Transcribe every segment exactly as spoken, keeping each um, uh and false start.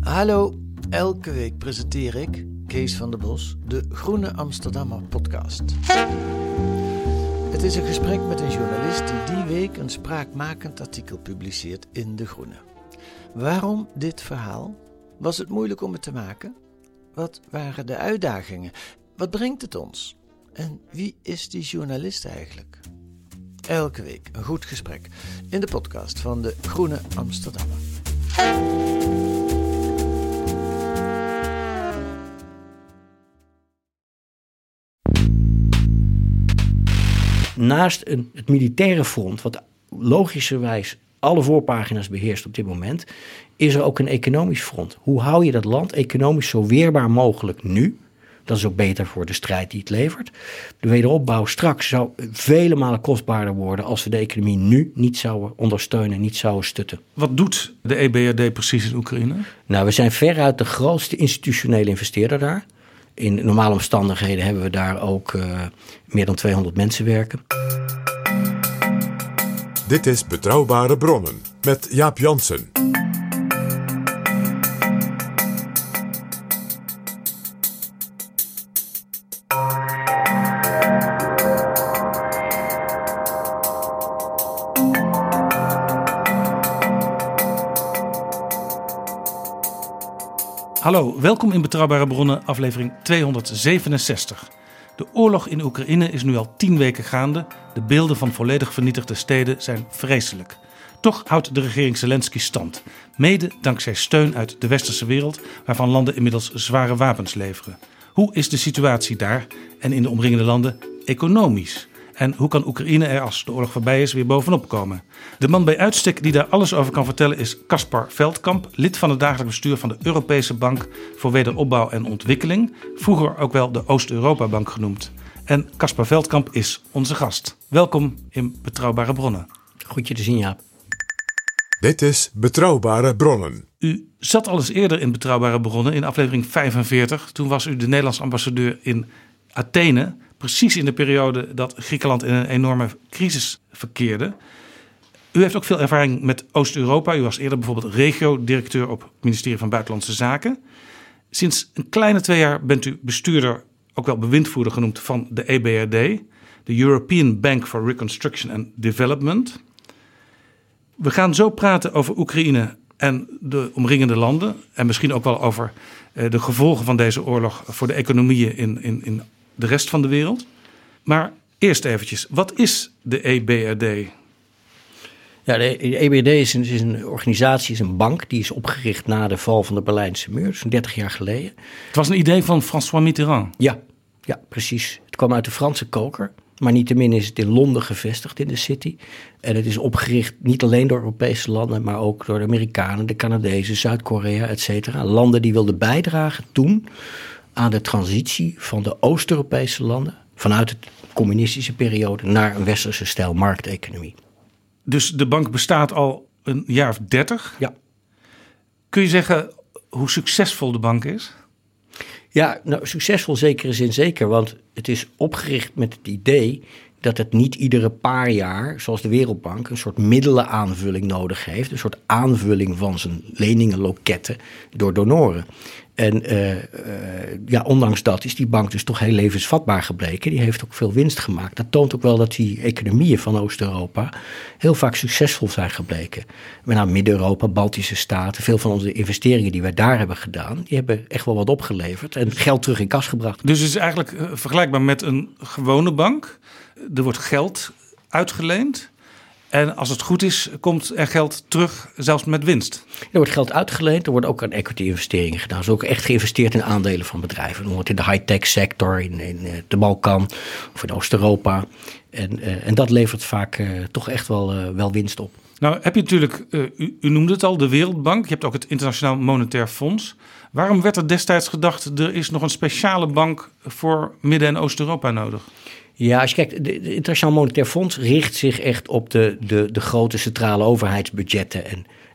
Hallo, elke week presenteer ik, Kees van der Bos, de Groene Amsterdammer podcast. Het is een gesprek met een journalist die die week een spraakmakend artikel publiceert in De Groene. Waarom dit verhaal? Was het moeilijk om het te maken? Wat waren de uitdagingen? Wat brengt het ons? En wie is die journalist eigenlijk? Elke week een goed gesprek in de podcast van de Groene Amsterdammer. Naast een, het militaire front, wat logischerwijs alle voorpagina's beheerst op dit moment, is er ook een economisch front. Hoe hou je dat land economisch zo weerbaar mogelijk nu? Dat is ook beter voor de strijd die het levert. De wederopbouw straks zou vele malen kostbaarder worden als we de economie nu niet zouden ondersteunen, niet zouden stutten. Wat doet de E B R D precies in Oekraïne? Nou, we zijn veruit de grootste institutionele investeerder daar. In normale omstandigheden hebben we daar ook uh, meer dan tweehonderd mensen werken. Dit is Betrouwbare Bronnen met Jaap Jansen. Hallo, welkom in Betrouwbare Bronnen, aflevering tweehonderdzevenenzestig. De oorlog in Oekraïne is nu al tien weken gaande. De beelden van volledig vernietigde steden zijn vreselijk. Toch houdt de regering Zelensky stand. Mede dankzij steun uit de westerse wereld, waarvan landen inmiddels zware wapens leveren. Hoe is de situatie daar en in de omringende landen economisch? En hoe kan Oekraïne er, als de oorlog voorbij is, weer bovenop komen? De man bij uitstek die daar alles over kan vertellen is Caspar Veldkamp, lid van het dagelijks bestuur van de Europese Bank voor Wederopbouw en Ontwikkeling, vroeger ook wel de Oost-Europa-bank genoemd. En Caspar Veldkamp is onze gast. Welkom in Betrouwbare Bronnen. Goed je te zien, Jaap. Dit is Betrouwbare Bronnen. U zat al eens eerder in Betrouwbare Bronnen in aflevering vijfenveertig. Toen was u de Nederlandse ambassadeur in Athene, precies in de periode dat Griekenland in een enorme crisis verkeerde. U heeft ook veel ervaring met Oost-Europa. U was eerder bijvoorbeeld regio-directeur op het ministerie van Buitenlandse Zaken. Sinds een kleine twee jaar bent u bestuurder, ook wel bewindvoerder genoemd, van de E B R D, de European Bank for Reconstruction and Development. We gaan zo praten over Oekraïne en de omringende landen en misschien ook wel over de gevolgen van deze oorlog voor de economieën in, in, in de rest van de wereld. Maar eerst eventjes, wat is de E B R D? Ja, de E B R D is een, is een organisatie, is een bank die is opgericht na de val van de Berlijnse muur, zo'n dertig jaar geleden. Het was een idee van François Mitterrand. Ja, ja, precies. Het kwam uit de Franse koker. Maar niettemin is het in Londen gevestigd, in de City. En het is opgericht niet alleen door Europese landen, maar ook door de Amerikanen, de Canadezen, Zuid-Korea, et cetera. Landen die wilden bijdragen toen aan de transitie van de Oost-Europese landen vanuit de communistische periode naar een westerse stijl markteconomie. Dus de bank bestaat al een jaar of dertig? Ja. Kun je zeggen hoe succesvol de bank is? Ja, nou, succesvol zekere zin zeker, want het is opgericht met het idee dat het niet iedere paar jaar, zoals de Wereldbank, een soort middelenaanvulling nodig heeft. Een soort aanvulling van zijn leningenloketten door donoren. En uh, uh, ja, ondanks dat is die bank dus toch heel levensvatbaar gebleken. Die heeft ook veel winst gemaakt. Dat toont ook wel dat die economieën van Oost-Europa heel vaak succesvol zijn gebleken. Met name Midden-Europa, Baltische staten, veel van onze investeringen die wij daar hebben gedaan, die hebben echt wel wat opgeleverd en geld terug in kas gebracht. Dus het is eigenlijk vergelijkbaar met een gewone bank. Er wordt geld uitgeleend. En als het goed is, komt er geld terug, zelfs met winst. Er wordt geld uitgeleend, er wordt ook aan equity-investeringen gedaan. Er is ook echt geïnvesteerd in aandelen van bedrijven. Bijvoorbeeld in de high-tech sector, in, in de Balkan of in Oost-Europa. En, uh, en dat levert vaak uh, toch echt wel, uh, wel winst op. Nou heb je natuurlijk, uh, u, u noemde het al, de Wereldbank. Je hebt ook het Internationaal Monetair Fonds. Waarom werd er destijds gedacht, er is nog een speciale bank voor Midden- en Oost-Europa nodig? Ja, als je kijkt, het Internationaal Monetair Fonds richt zich echt op de, de, de grote centrale overheidsbudgetten en,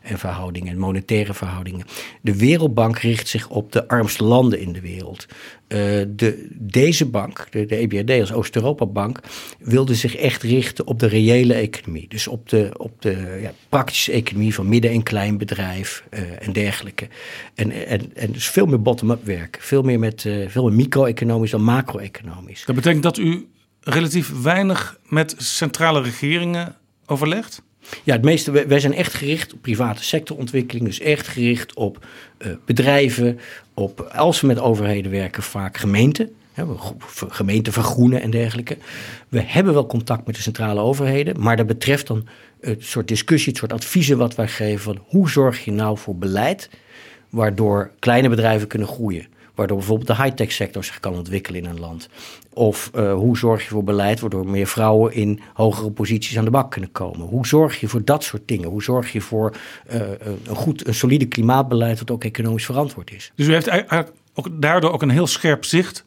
en verhoudingen en monetaire verhoudingen. De Wereldbank richt zich op de armste landen in de wereld. Uh, de, deze bank, de, de E B R D als Oost-Europa-bank, wilde zich echt richten op de reële economie. Dus op de, op de ja, praktische economie van midden- en kleinbedrijf uh, en dergelijke. En, en, en dus veel meer bottom-up werk. Veel meer met uh, veel meer micro-economisch dan macro-economisch. Dat betekent dat u relatief weinig met centrale regeringen overlegt? Ja, het meeste, wij zijn echt gericht op private sectorontwikkeling. Dus echt gericht op uh, bedrijven, op, als we met overheden werken, vaak gemeenten. Hè, gemeenten vergroenen en dergelijke. We hebben wel contact met de centrale overheden, maar dat betreft dan het soort discussie, het soort adviezen wat wij geven van hoe zorg je nou voor beleid waardoor kleine bedrijven kunnen groeien. Waardoor bijvoorbeeld de high-tech sector zich kan ontwikkelen in een land. Of uh, hoe zorg je voor beleid waardoor meer vrouwen in hogere posities aan de bak kunnen komen. Hoe zorg je voor dat soort dingen? Hoe zorg je voor uh, een goed, een solide klimaatbeleid dat ook economisch verantwoord is? Dus u heeft eigenlijk ook daardoor ook een heel scherp zicht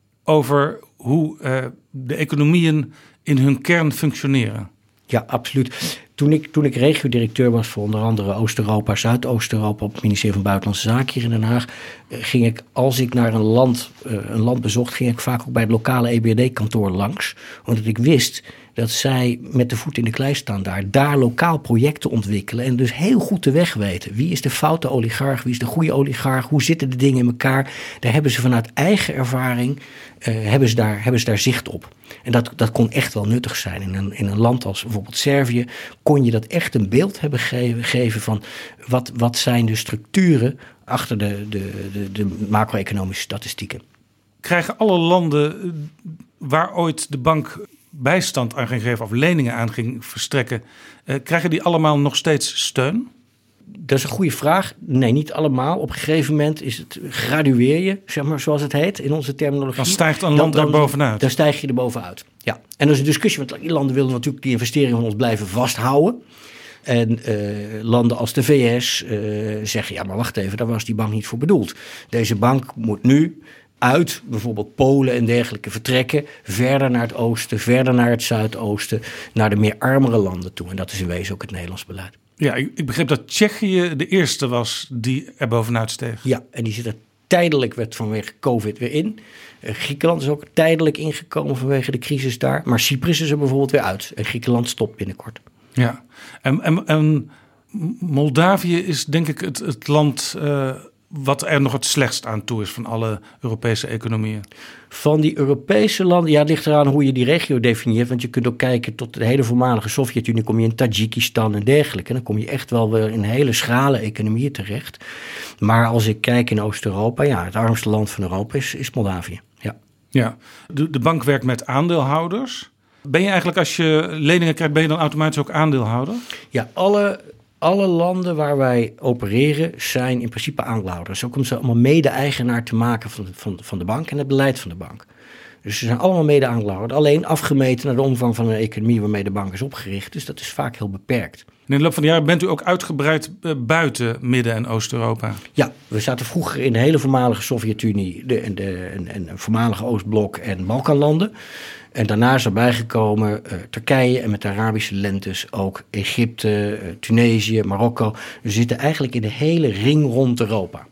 over hoe uh, de economieën in hun kern functioneren. Ja, absoluut. Toen ik, toen ik regio-directeur was voor onder andere Oost-Europa, Zuidoost-Europa op het ministerie van Buitenlandse Zaken hier in Den Haag, ging ik, als ik naar een land, uh, een land bezocht, ging ik vaak ook bij het lokale E B R D-kantoor langs. Omdat ik wist dat zij met de voet in de klei staan daar, daar lokaal projecten ontwikkelen en dus heel goed de weg weten. Wie is de foute oligarch, wie is de goede oligarch, hoe zitten de dingen in elkaar? Daar hebben ze vanuit eigen ervaring, uh, hebben, ze daar, hebben ze daar zicht op. En dat, dat kon echt wel nuttig zijn. In een, in een land als bijvoorbeeld Servië kon je dat echt een beeld hebben gegeven, geven van wat, wat zijn de structuren achter de, de, de, de macro-economische statistieken. Krijgen alle landen waar ooit de bank bijstand aan ging geven of leningen aan ging verstrekken, eh, krijgen die allemaal nog steeds steun? Dat is een goede vraag. Nee, niet allemaal. Op een gegeven moment is het, gradueer je, zeg maar, zoals het heet in onze terminologie. Dan stijgt een land dan, dan, er bovenuit. Dan stijg je er bovenuit. Ja. En dat is een discussie, want die landen willen natuurlijk die investeringen van ons blijven vasthouden. En uh, landen als de V S uh, zeggen, ja, maar wacht even, daar was die bank niet voor bedoeld. Deze bank moet nu uit bijvoorbeeld Polen en dergelijke vertrekken, verder naar het oosten, verder naar het zuidoosten, naar de meer armere landen toe. En dat is in wezen ook het Nederlands beleid. Ja, ik begreep dat Tsjechië de eerste was die er bovenuit steeg. Ja, en die zit er tijdelijk werd vanwege COVID weer in. Uh, Griekenland is ook tijdelijk ingekomen vanwege de crisis daar. Maar Cyprus is er bijvoorbeeld weer uit. En Griekenland stopt binnenkort. Ja, en, en, en Moldavië is denk ik het, het land uh, wat er nog het slechtst aan toe is van alle Europese economieën. Van die Europese landen, ja, het ligt eraan hoe je die regio definieert. Want je kunt ook kijken tot de hele voormalige Sovjet-Unie, kom je in Tajikistan en dergelijke. En dan kom je echt wel weer in hele schrale economieën terecht. Maar als ik kijk in Oost-Europa, ja, het armste land van Europa is, is Moldavië. Ja, ja. De, de bank werkt met aandeelhouders. Ben je eigenlijk, als je leningen krijgt, ben je dan automatisch ook aandeelhouder? Ja, alle, alle landen waar wij opereren zijn in principe aandeelhouders. Ook om ze allemaal mede-eigenaar te maken van de, van, van de bank en het beleid van de bank. Dus ze zijn allemaal mede-aandeelhouder. Alleen afgemeten naar de omvang van een economie waarmee de bank is opgericht. Dus dat is vaak heel beperkt. In de loop van de jaren bent u ook uitgebreid buiten Midden- en Oost-Europa? Ja, we zaten vroeger in de hele voormalige Sovjet-Unie de, en de en, en voormalige Oostblok en Balkanlanden. En daarna is erbij gekomen uh, Turkije en met de Arabische lentes ook Egypte, uh, Tunesië, Marokko. We zitten eigenlijk in de hele ring rond Europa.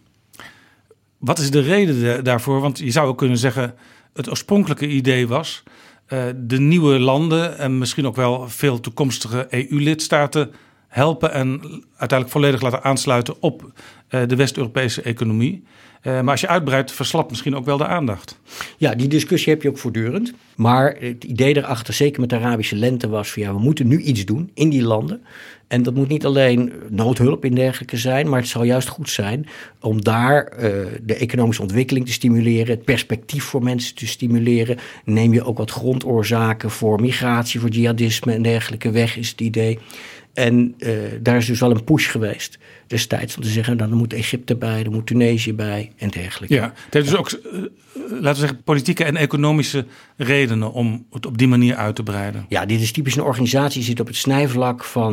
Wat is de reden de, daarvoor? Want je zou ook kunnen zeggen, het oorspronkelijke idee was uh, de nieuwe landen en misschien ook wel veel toekomstige E U-lidstaten helpen en uiteindelijk volledig laten aansluiten op uh, de West-Europese economie. Uh, maar als je uitbreidt, verslapt misschien ook wel de aandacht. Ja, die discussie heb je ook voortdurend. Maar het idee daarachter, zeker met de Arabische lente, was van ja, we moeten nu iets doen in die landen. En dat moet niet alleen noodhulp in dergelijke zijn, maar het zal juist goed zijn om daar uh, de economische ontwikkeling te stimuleren, het perspectief voor mensen te stimuleren. Neem je ook wat grondoorzaken voor migratie, voor jihadisme en dergelijke weg, is het idee. En uh, daar is dus wel een push geweest destijds om te zeggen, nou, dan moet Egypte bij, dan moet Tunesië bij en dergelijke. Ja, het heeft dus ook, uh, laten we zeggen, politieke en economische redenen om het op die manier uit te breiden. Ja, dit is typisch een organisatie die zit op het snijvlak van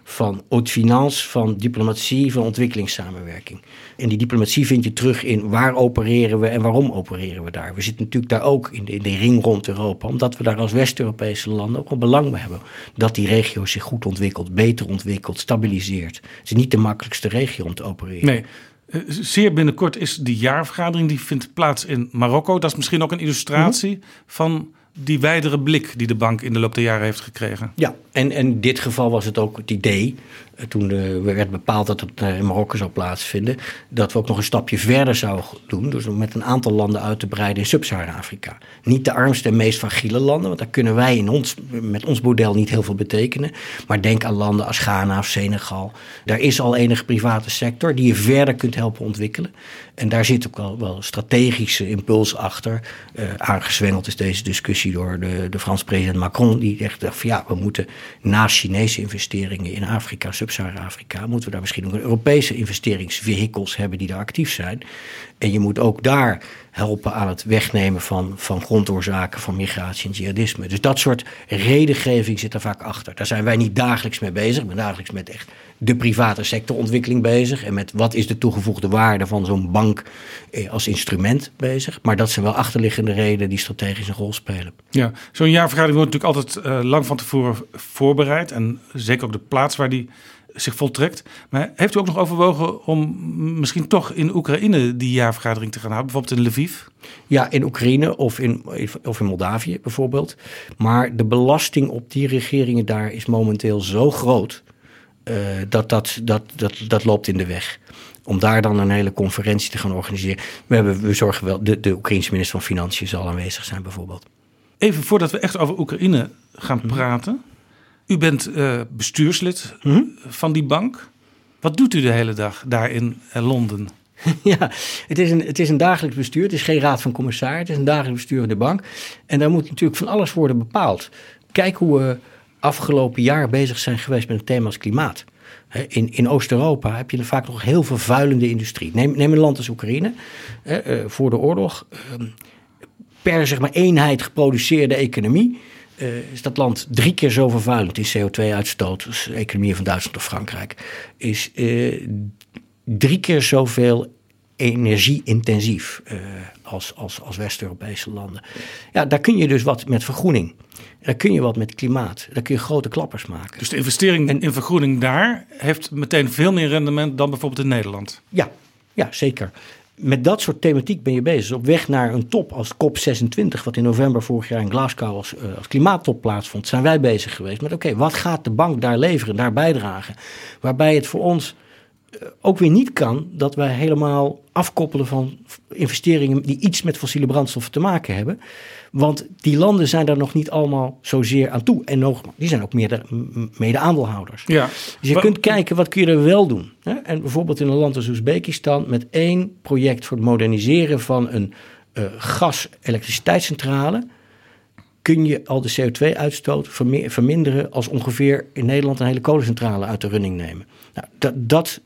van haute finance, van diplomatie, van ontwikkelingssamenwerking. En die diplomatie vind je terug in waar opereren we en waarom opereren we daar. We zitten natuurlijk daar ook in de, in de ring rond Europa, omdat we daar als West-Europese landen ook wel belang bij hebben. Dat die regio zich goed ontwikkelt, beter ontwikkelt, stabiliseert. Het is niet de makkelijkste regio om te opereren. Nee. Zeer binnenkort is die jaarvergadering, die vindt plaats in Marokko. Dat is misschien ook een illustratie mm-hmm. van die wijdere blik die de bank in de loop der jaren heeft gekregen. Ja, en, en in dit geval was het ook het idee, toen er werd bepaald dat het in Marokko zou plaatsvinden, dat we ook nog een stapje verder zouden doen, dus om met een aantal landen uit te breiden in Sub-Sahara-Afrika. Niet de armste en meest fragiele landen, want daar kunnen wij in ons, met ons model niet heel veel betekenen. Maar denk aan landen als Ghana of Senegal. Daar is al enige private sector die je verder kunt helpen ontwikkelen. En daar zit ook wel, wel strategische impuls achter. Uh, aangezwengeld is deze discussie door de, de Franse president Macron, die echt dacht van ja, we moeten naast Chinese investeringen in Afrika, Sub-Sahara-Afrika, moeten we daar misschien ook een Europese investeringsvehikels hebben die daar actief zijn. En je moet ook daar helpen aan het wegnemen van, van grondoorzaken van migratie en jihadisme. Dus dat soort redengeving zit er vaak achter. Daar zijn wij niet dagelijks mee bezig. Ik ben dagelijks met echt de private sectorontwikkeling bezig. En met wat is de toegevoegde waarde van zo'n bank als instrument bezig. Maar dat zijn wel achterliggende redenen die strategisch een rol spelen. Ja, zo'n jaarvergadering wordt natuurlijk altijd uh, lang van tevoren voorbereid. En zeker ook de plaats waar die zich voltrekt. Maar heeft u ook nog overwogen om misschien toch in Oekraïne die jaarvergadering te gaan houden? Bijvoorbeeld in Lviv? Ja, in Oekraïne of in, of in Moldavië bijvoorbeeld. Maar de belasting op die regeringen daar is momenteel zo groot Uh, dat, dat, dat, dat, dat loopt in de weg. Om daar dan een hele conferentie te gaan organiseren. We, hebben, we zorgen wel, de, de Oekraïense minister van Financiën zal aanwezig zijn bijvoorbeeld. Even voordat we echt over Oekraïne gaan mm-hmm. praten. U bent uh, bestuurslid mm-hmm. van die bank. Wat doet u de hele dag daar in uh, Londen? Ja, het is, een, het is een dagelijks bestuur. Het is geen raad van commissarissen. Het is een dagelijks bestuur van de bank. En daar moet natuurlijk van alles worden bepaald. Kijk hoe we afgelopen jaar bezig zijn geweest met een thema als klimaat. In, in Oost-Europa heb je vaak nog heel vervuilende industrie. Neem, neem een land als Oekraïne. Eh, voor de oorlog. Eh, per zeg maar eenheid geproduceerde economie. Uh, is dat land drie keer zo vervuilend in C O twee uitstoot als de economie van Duitsland of Frankrijk. Is uh, drie keer zoveel energie-intensief uh, als, als, als West-Europese landen. Ja, daar kun je dus wat met vergroening. Daar kun je wat met klimaat. Daar kun je grote klappers maken. Dus de investering en, in vergroening daar heeft meteen veel meer rendement dan bijvoorbeeld in Nederland? Ja, ja, zeker. Met dat soort thematiek ben je bezig. Op weg naar een top als C O P zesentwintig... wat in november vorig jaar in Glasgow als, uh, als klimaattop plaatsvond... zijn wij bezig geweest met oké, okay, wat gaat de bank daar leveren, daar bijdragen? Waarbij het voor ons uh, ook weer niet kan dat wij helemaal afkoppelen van investeringen die iets met fossiele brandstoffen te maken hebben. Want die landen zijn daar nog niet allemaal zozeer aan toe. En nog, die zijn ook mede, mede aandeelhouders. Ja. Dus je maar, kunt kijken, wat kun je er wel doen? Hè? En bijvoorbeeld in een land als Oezbekistan met één project voor het moderniseren van een uh, gas-elektriciteitscentrale kun je al de C O twee uitstoot verminderen als ongeveer in Nederland een hele kolencentrale uit de running nemen. Nou, dat, dat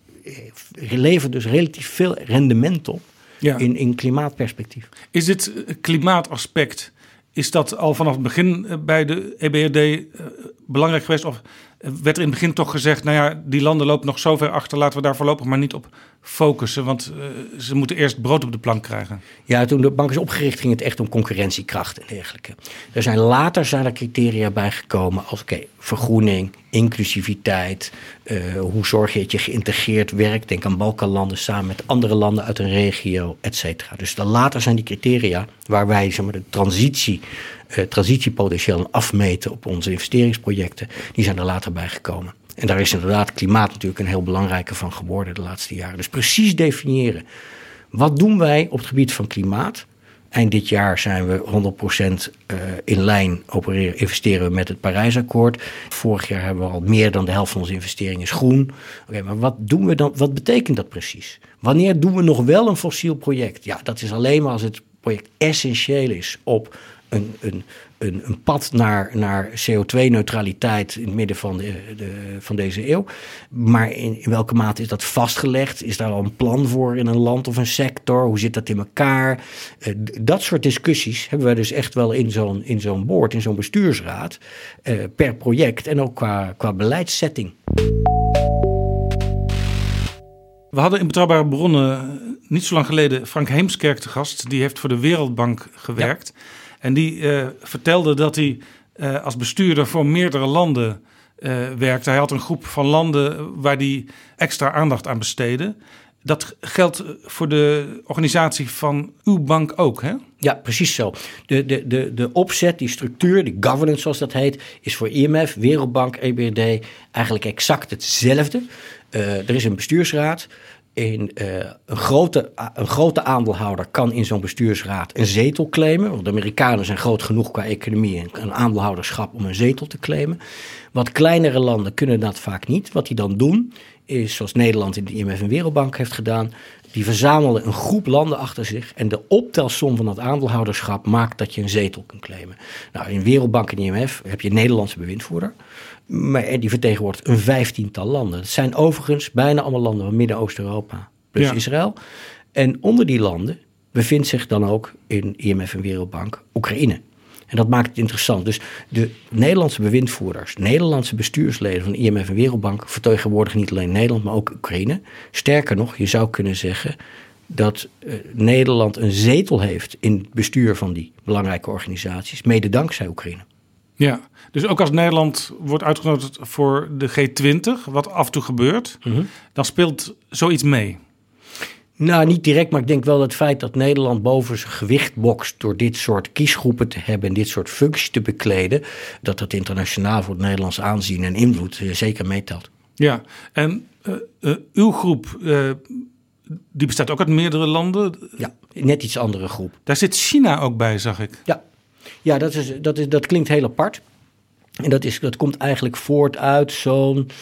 levert dus relatief veel rendement op. Ja. In, in klimaatperspectief. Is dit klimaataspect, is dat al vanaf het begin bij de E B R D uh, belangrijk geweest? Of werd er in het begin toch gezegd, nou ja, die landen lopen nog zo ver achter, laten we daar voorlopig maar niet op focussen, want uh, ze moeten eerst brood op de plank krijgen. Ja, toen de bank is opgericht ging het echt om concurrentiekracht en dergelijke. Er zijn later zijn er criteria bijgekomen als oké, okay, vergroening, inclusiviteit, uh, hoe zorg je dat je geïntegreerd werkt, denk aan Balkanlanden samen met andere landen uit een regio, et cetera. Dus dan later zijn die criteria waar wij zeg maar, de transitie, uh, transitiepotentieel afmeten op onze investeringsprojecten, die zijn er later bijgekomen. En daar is inderdaad klimaat natuurlijk een heel belangrijke van geworden de laatste jaren. Dus precies definiëren. Wat doen wij op het gebied van klimaat? Eind dit jaar zijn we honderd procent in lijn opereren, investeren we met het Parijsakkoord. Vorig jaar hebben we al meer dan de helft van onze investeringen is groen. Oké, okay, maar wat doen we dan? Wat betekent dat precies? Wanneer doen we nog wel een fossiel project? Ja, dat is alleen maar als het project essentieel is op een, een, een, een pad naar, naar C O twee neutraliteit in het midden van, de, de, van deze eeuw. Maar in, in welke mate is dat vastgelegd? Is daar al een plan voor in een land of een sector? Hoe zit dat in elkaar? Uh, dat soort discussies hebben wij dus echt wel in zo'n, in zo'n board, in zo'n bestuursraad, uh, per project en ook qua, qua beleidssetting. We hadden in Betrouwbare Bronnen niet zo lang geleden Frank Heemskerk te gast. Die heeft voor de Wereldbank gewerkt. Ja. En die uh, vertelde dat hij uh, als bestuurder voor meerdere landen uh, werkte. Hij had een groep van landen waar hij extra aandacht aan besteedde. Dat geldt voor de organisatie van uw bank ook, hè? Ja, precies zo. De, de, de, de opzet, die structuur, die governance zoals dat heet, is voor I M F, Wereldbank, E B R D eigenlijk exact hetzelfde. Uh, er is een bestuursraad. In, uh, een, grote, een grote aandeelhouder kan in zo'n bestuursraad een zetel claimen. Want de Amerikanen zijn groot genoeg qua economie en een aandeelhouderschap om een zetel te claimen. Wat kleinere landen kunnen dat vaak niet. Wat die dan doen is, zoals Nederland in de I M F en Wereldbank heeft gedaan, die verzamelen een groep landen achter zich en de optelsom van dat aandeelhouderschap maakt dat je een zetel kunt claimen. Nou, in Wereldbank en I M F heb je een Nederlandse bewindvoerder, maar die vertegenwoordigt een vijftiental landen. Dat zijn overigens bijna allemaal landen van Midden-Oost-Europa plus ja. Israël. En onder die landen bevindt zich dan ook in I M F en Wereldbank Oekraïne. En dat maakt het interessant. Dus de Nederlandse bewindvoerders, Nederlandse bestuursleden van I M F en Wereldbank vertegenwoordigen niet alleen Nederland, maar ook Oekraïne. Sterker nog, je zou kunnen zeggen dat uh, Nederland een zetel heeft in het bestuur van die belangrijke organisaties, mede dankzij Oekraïne. Ja, dus ook als Nederland wordt uitgenodigd voor de G twintig, wat af en toe gebeurt, mm-hmm. dan speelt zoiets mee. Nou, niet direct, maar ik denk wel dat het feit dat Nederland boven zijn gewicht bokst door dit soort kiesgroepen te hebben en dit soort functies te bekleden, dat dat internationaal voor het Nederlands aanzien en invloed uh, zeker meetelt. Ja, en uh, uh, uw groep, uh, die bestaat ook uit meerdere landen? Ja, net iets andere groep. Daar zit China ook bij, zag ik. Ja, ja dat, is, dat, is, dat klinkt heel apart. En dat, is, dat komt eigenlijk voort uit zo'n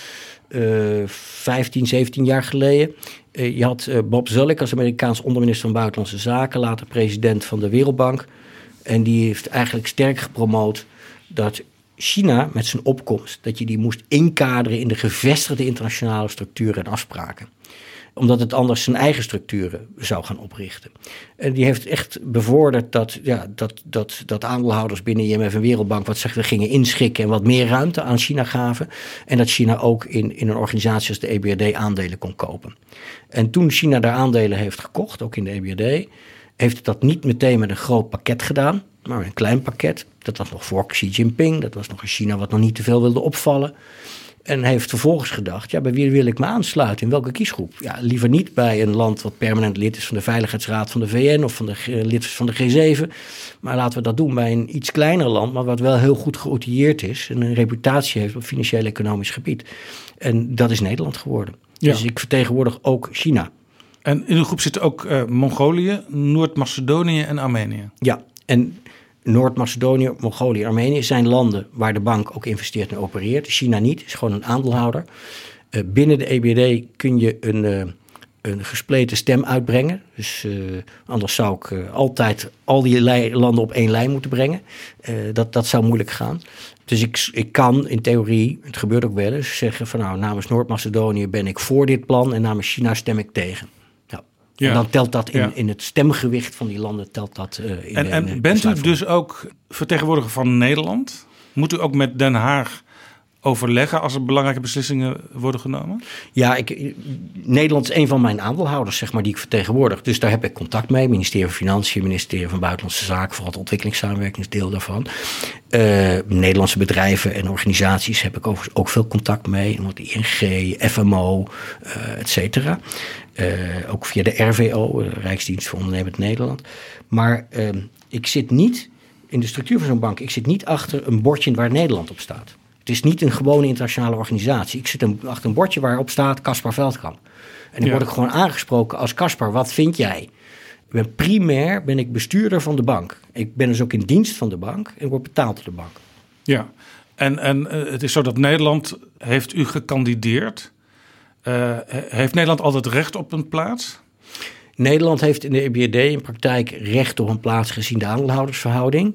uh, vijftien, zeventien jaar geleden. Uh, je had uh, Bob Zoellick als Amerikaans onderminister van Buitenlandse Zaken, later president van de Wereldbank. En die heeft eigenlijk sterk gepromoot dat China met zijn opkomst, dat je die moest inkaderen in de gevestigde internationale structuren en afspraken. Omdat het anders zijn eigen structuren zou gaan oprichten. En die heeft echt bevorderd dat, ja, dat, dat, dat aandeelhouders binnen I M F en Wereldbank wat ze gingen inschikken en wat meer ruimte aan China gaven. En dat China ook in, in een organisatie als de E B R D aandelen kon kopen. En toen China daar aandelen heeft gekocht, ook in de E B R D, heeft het dat niet meteen met een groot pakket gedaan, maar een klein pakket. Dat was nog voor Xi Jinping, dat was nog een China wat nog niet te veel wilde opvallen. En hij heeft vervolgens gedacht, ja, bij wie wil ik me aansluiten? In welke kiesgroep? Ja, liever niet bij een land wat permanent lid is van de Veiligheidsraad van de V N of van de uh, lid van de G zeven. Maar laten we dat doen bij een iets kleiner land, maar wat wel heel goed geoutilleerd is en een reputatie heeft op financieel-economisch gebied. En dat is Nederland geworden. Ja. Dus ik vertegenwoordig ook China. En in uw groep zitten ook uh, Mongolië, Noord-Macedonië en Armenië. Ja, en Noord-Macedonië, Mongolië, Armenië zijn landen waar de bank ook investeert en opereert. China niet, is gewoon een aandeelhouder. Uh, binnen de E B R D kun je een, uh, een gespleten stem uitbrengen. Dus uh, anders zou ik uh, altijd al die lei- landen op één lijn moeten brengen. Uh, dat, dat zou moeilijk gaan. Dus ik, ik kan in theorie, het gebeurt ook wel eens, zeggen van nou, namens Noord-Macedonië ben ik voor dit plan en namens China stem ik tegen. Ja. En dan telt dat in, ja. in het stemgewicht van die landen, telt dat uh, in En, de, en in de bent u dus ook vertegenwoordiger van Nederland? Moet u ook met Den Haag overleggen als er belangrijke beslissingen worden genomen? Ja, ik, Nederland is een van mijn aandeelhouders, zeg maar, die ik vertegenwoordig. Dus daar heb ik contact mee. Ministerie van Financiën, ministerie van Buitenlandse Zaken, vooral het ontwikkelingssamenwerkingsdeel daarvan. Uh, Nederlandse bedrijven en organisaties heb ik overigens ook veel contact mee. I N G, F M O, uh, et cetera. Uh, ook via de R V O, de Rijksdienst voor Ondernemend Nederland. Maar uh, ik zit niet in de structuur van zo'n bank, ik zit niet achter een bordje waar Nederland op staat. Het is niet een gewone internationale organisatie. Ik zit een, achter een bordje waarop staat Caspar Veldkamp. En dan ja. word ik gewoon aangesproken als Caspar, wat vind jij? Ik ben primair ben ik bestuurder van de bank. Ik ben dus ook in dienst van de bank en word betaald door de bank. Ja, en, en uh, het is zo dat Nederland heeft u gekandideerd. Uh, heeft Nederland altijd recht op een plaats? Nederland heeft in de E B R D in praktijk recht op een plaats gezien de aandeelhoudersverhouding.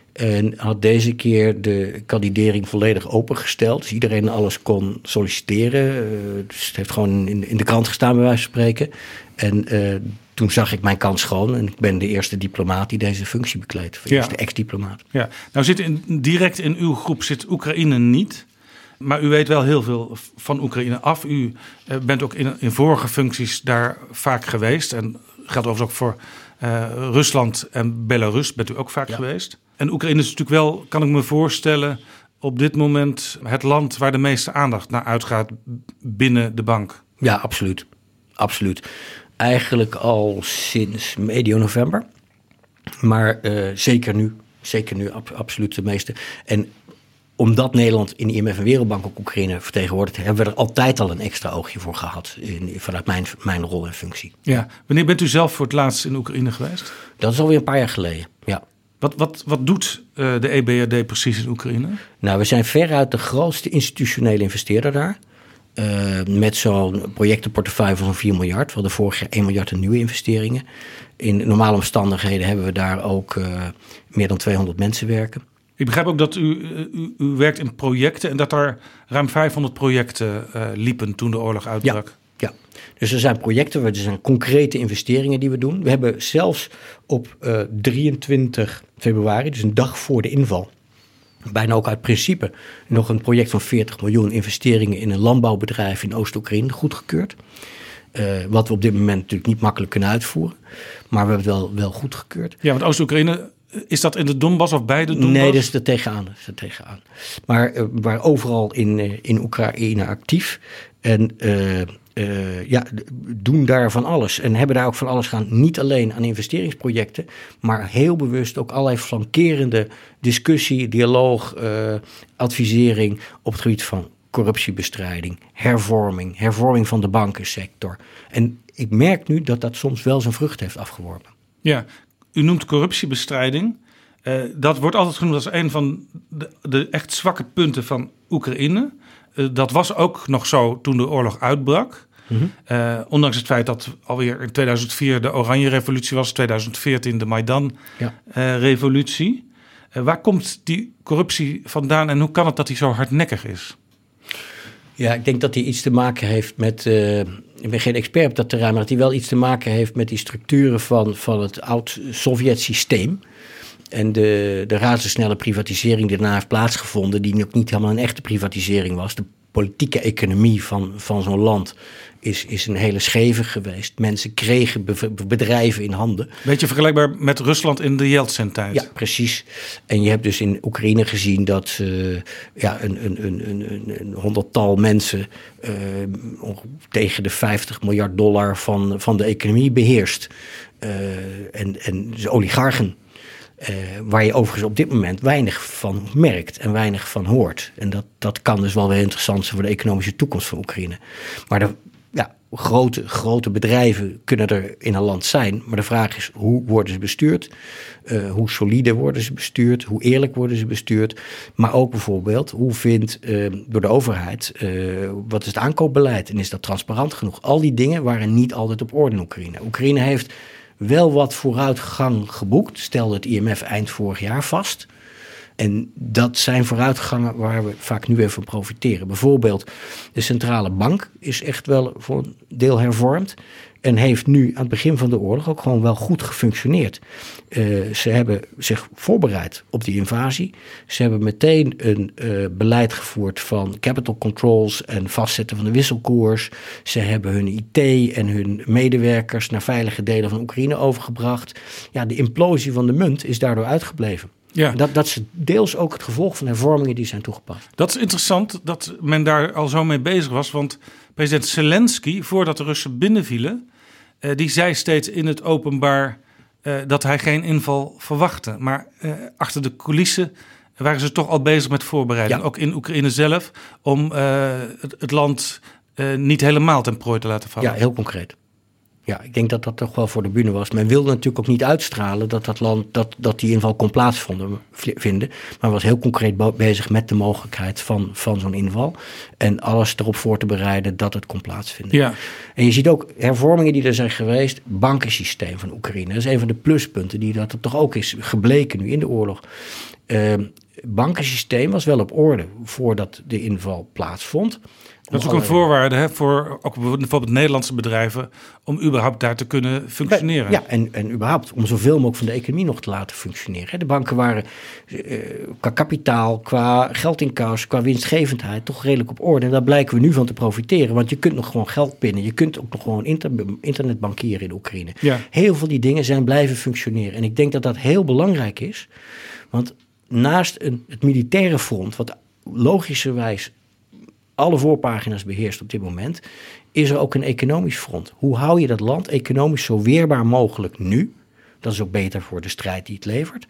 En had deze keer de kandidering volledig opengesteld. Dus iedereen alles kon solliciteren. Uh, dus het heeft gewoon in, in de krant gestaan bij wijze van spreken. En uh, toen zag ik mijn kans schoon. En ik ben de eerste diplomaat die deze functie bekleedt. De ja. eerste ex-diplomaat. Ja. Nou zit in, direct in uw groep zit Oekraïne niet. Maar u weet wel heel veel van Oekraïne af. U uh, bent ook in, in vorige functies daar vaak geweest. En geldt overigens ook voor uh, Rusland en Belarus bent u ook vaak ja. geweest. En Oekraïne is natuurlijk wel, kan ik me voorstellen, op dit moment het land waar de meeste aandacht naar uitgaat binnen de bank. Ja, absoluut. Absoluut. Eigenlijk al sinds medio november. Maar uh, zeker nu. Zeker nu, ab- absoluut de meeste. En omdat Nederland in de I M F en Wereldbank ook Oekraïne vertegenwoordigt, hebben we er altijd al een extra oogje voor gehad. In, vanuit mijn, mijn rol en functie. Ja. Wanneer bent u zelf voor het laatst in Oekraïne geweest? Dat is alweer een paar jaar geleden, ja. Wat, wat, wat doet uh, de E B R D precies in Oekraïne? Nou, we zijn veruit de grootste institutionele investeerder daar. Uh, met zo'n projectenportefeuille van zo'n vier miljard. We hadden vorig jaar één miljard aan nieuwe investeringen. In normale omstandigheden hebben we daar ook uh, meer dan tweehonderd mensen werken. Ik begrijp ook dat u, u, u werkt in projecten en dat er ruim vijfhonderd projecten uh, liepen toen de oorlog uitbrak. Ja. Ja, dus er zijn projecten, er zijn concrete investeringen die we doen. We hebben zelfs op uh, drieëntwintig februari, dus een dag voor de inval, bijna ook uit principe nog een project van veertig miljoen investeringen in een landbouwbedrijf in Oost-Oekraïne goedgekeurd. Uh, wat we op dit moment natuurlijk niet makkelijk kunnen uitvoeren, maar we hebben het wel, wel goedgekeurd. Ja, want Oost-Oekraïne, is dat in de Donbass of bij de Donbass? Nee, dat is er tegenaan. Dat is er tegenaan. Maar uh, we waren overal in, uh, in Oekraïne actief en Uh, Uh, ja, doen daar van alles. En hebben daar ook van alles gaan. Niet alleen aan investeringsprojecten, maar heel bewust ook allerlei flankerende discussie, dialoog, uh, advisering op het gebied van corruptiebestrijding, hervorming, hervorming van de bankensector. En ik merk nu dat dat soms wel zijn vrucht heeft afgeworpen. Ja, u noemt corruptiebestrijding. Uh, dat wordt altijd genoemd als een van de, de echt zwakke punten van Oekraïne. Uh, dat was ook nog zo toen de oorlog uitbrak. Mm-hmm. Uh, ondanks het feit dat alweer in tweeduizend vier de Oranje Revolutie was, tweeduizend veertien de Maidan-revolutie. Ja. Uh, uh, waar komt die corruptie vandaan en hoe kan het dat die zo hardnekkig is? Ja, ik denk dat die iets te maken heeft met, Uh, ik ben geen expert op dat terrein, maar dat die wel iets te maken heeft met die structuren van, van het oud-Sovjet-systeem. En de, de razendsnelle privatisering die daarna heeft plaatsgevonden, die ook niet helemaal een echte privatisering was. De politieke economie van, van zo'n land is, is een hele scheve geweest. Mensen kregen be, bedrijven in handen. Beetje vergelijkbaar met Rusland in de Yeltsin-tijd. Ja, precies. En je hebt dus in Oekraïne gezien dat uh, ja, een, een, een, een, een honderdtal mensen uh, tegen de vijftig miljard dollar van, van de economie beheerst. Uh, en, en dus oligarchen. Uh, waar je overigens op dit moment weinig van merkt en weinig van hoort. En dat, dat kan dus wel weer interessant zijn voor de economische toekomst van Oekraïne. Maar de ja, grote, grote bedrijven kunnen er in een land zijn. Maar de vraag is, hoe worden ze bestuurd? Uh, hoe solide worden ze bestuurd? Hoe eerlijk worden ze bestuurd? Maar ook bijvoorbeeld, hoe vindt uh, door de overheid, uh, wat is het aankoopbeleid? En is dat transparant genoeg? Al die dingen waren niet altijd op orde in Oekraïne. Oekraïne heeft wel wat vooruitgang geboekt, stelde het I M F eind vorig jaar vast. En dat zijn vooruitgangen waar we vaak nu even van profiteren. Bijvoorbeeld de centrale bank is echt wel voor een deel hervormd. En heeft nu aan het begin van de oorlog ook gewoon wel goed gefunctioneerd. Uh, ze hebben zich voorbereid op die invasie. Ze hebben meteen een uh, beleid gevoerd van capital controls en vastzetten van de wisselkoers. Ze hebben hun I T en hun medewerkers naar veilige delen van Oekraïne overgebracht. Ja, de implosie van de munt is daardoor uitgebleven. Ja. Dat, dat is deels ook het gevolg van hervormingen die zijn toegepast. Dat is interessant dat men daar al zo mee bezig was. Want president Zelensky, voordat de Russen binnenvielen, Uh, die zei steeds in het openbaar uh, dat hij geen inval verwachtte. Maar uh, achter de coulissen waren ze toch al bezig met voorbereiding. Ja. Ook in Oekraïne zelf, om uh, het, het land uh, niet helemaal ten prooi te laten vallen. Ja, heel concreet. Ja, ik denk dat dat toch wel voor de bühne was. Men wilde natuurlijk ook niet uitstralen dat dat land, dat, dat die inval kon plaatsvinden. Maar was heel concreet be- bezig met de mogelijkheid van, van zo'n inval. En alles erop voor te bereiden dat het kon plaatsvinden. Ja. En je ziet ook hervormingen die er zijn geweest. Bankensysteem van Oekraïne. Dat is een van de pluspunten die dat er toch ook is gebleken nu in de oorlog. Uh, bankensysteem was wel op orde voordat de inval plaatsvond. Dat is ook een voorwaarde hè, voor ook bijvoorbeeld Nederlandse bedrijven om überhaupt daar te kunnen functioneren. Ja, en, en überhaupt om zoveel mogelijk van de economie nog te laten functioneren. De banken waren uh, qua kapitaal, qua geldinkas, qua winstgevendheid toch redelijk op orde. En daar blijken we nu van te profiteren, want je kunt nog gewoon geld pinnen. Je kunt ook nog gewoon inter- internetbankieren in Oekraïne. Ja. Heel veel die dingen zijn blijven functioneren. En ik denk dat dat heel belangrijk is, want naast een, het militaire front, wat logischerwijs alle voorpagina's beheerst op dit moment, is er ook een economisch front. Hoe hou je dat land economisch zo weerbaar mogelijk nu? Dat is ook beter voor de strijd die het levert.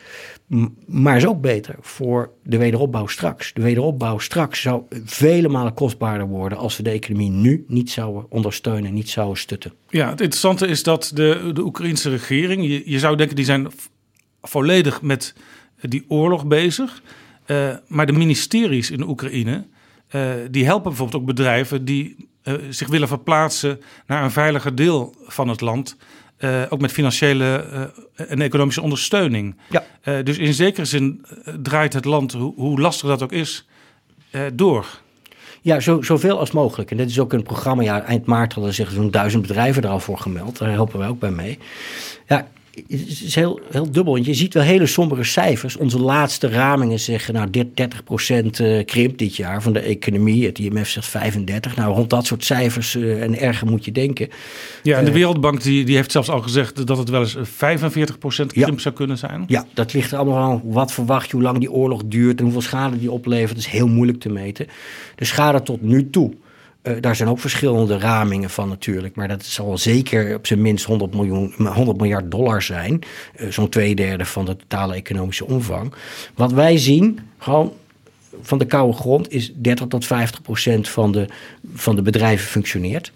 Maar is ook beter voor de wederopbouw straks. De wederopbouw straks zou vele malen kostbaarder worden als we de economie nu niet zouden ondersteunen, niet zouden stutten. Ja, het interessante is dat de, de Oekraïnse regering, je, je zou denken die zijn volledig met die oorlog bezig. Uh, maar de ministeries in Oekraïne, uh, die helpen bijvoorbeeld ook bedrijven die uh, zich willen verplaatsen naar een veiliger deel van het land. Uh, ook met financiële uh, en economische ondersteuning. Ja. Uh, dus in zekere zin uh, draait het land, hoe, hoe lastig dat ook is, uh, door. Ja, zo, zoveel als mogelijk. En dit is ook een programma. Ja, eind maart hadden zich zo'n duizend bedrijven er al voor gemeld. Daar helpen wij ook bij mee. Ja, het is heel, heel dubbel. Want je ziet wel hele sombere cijfers. Onze laatste ramingen zeggen, nou, dertig procent krimp dit jaar van de economie. Het I M F zegt vijfendertig. Nou, rond dat soort cijfers uh, en erger moet je denken. Ja, en de Uh, Wereldbank die, die heeft zelfs al gezegd dat het wel eens vijfenveertig procent krimp ja. zou kunnen zijn. Ja, dat ligt er allemaal aan. Wat verwacht je, hoe lang die oorlog duurt en hoeveel schade die oplevert. Dat is heel moeilijk te meten. De schade tot nu toe. Uh, daar zijn ook verschillende ramingen van natuurlijk. Maar dat zal zeker op zijn minst honderd miljoen, honderd miljard dollar zijn. Uh, zo'n twee derde van de totale economische omvang. Wat wij zien, gewoon van de koude grond, is dertig tot vijftig procent van de, van de bedrijven functioneert.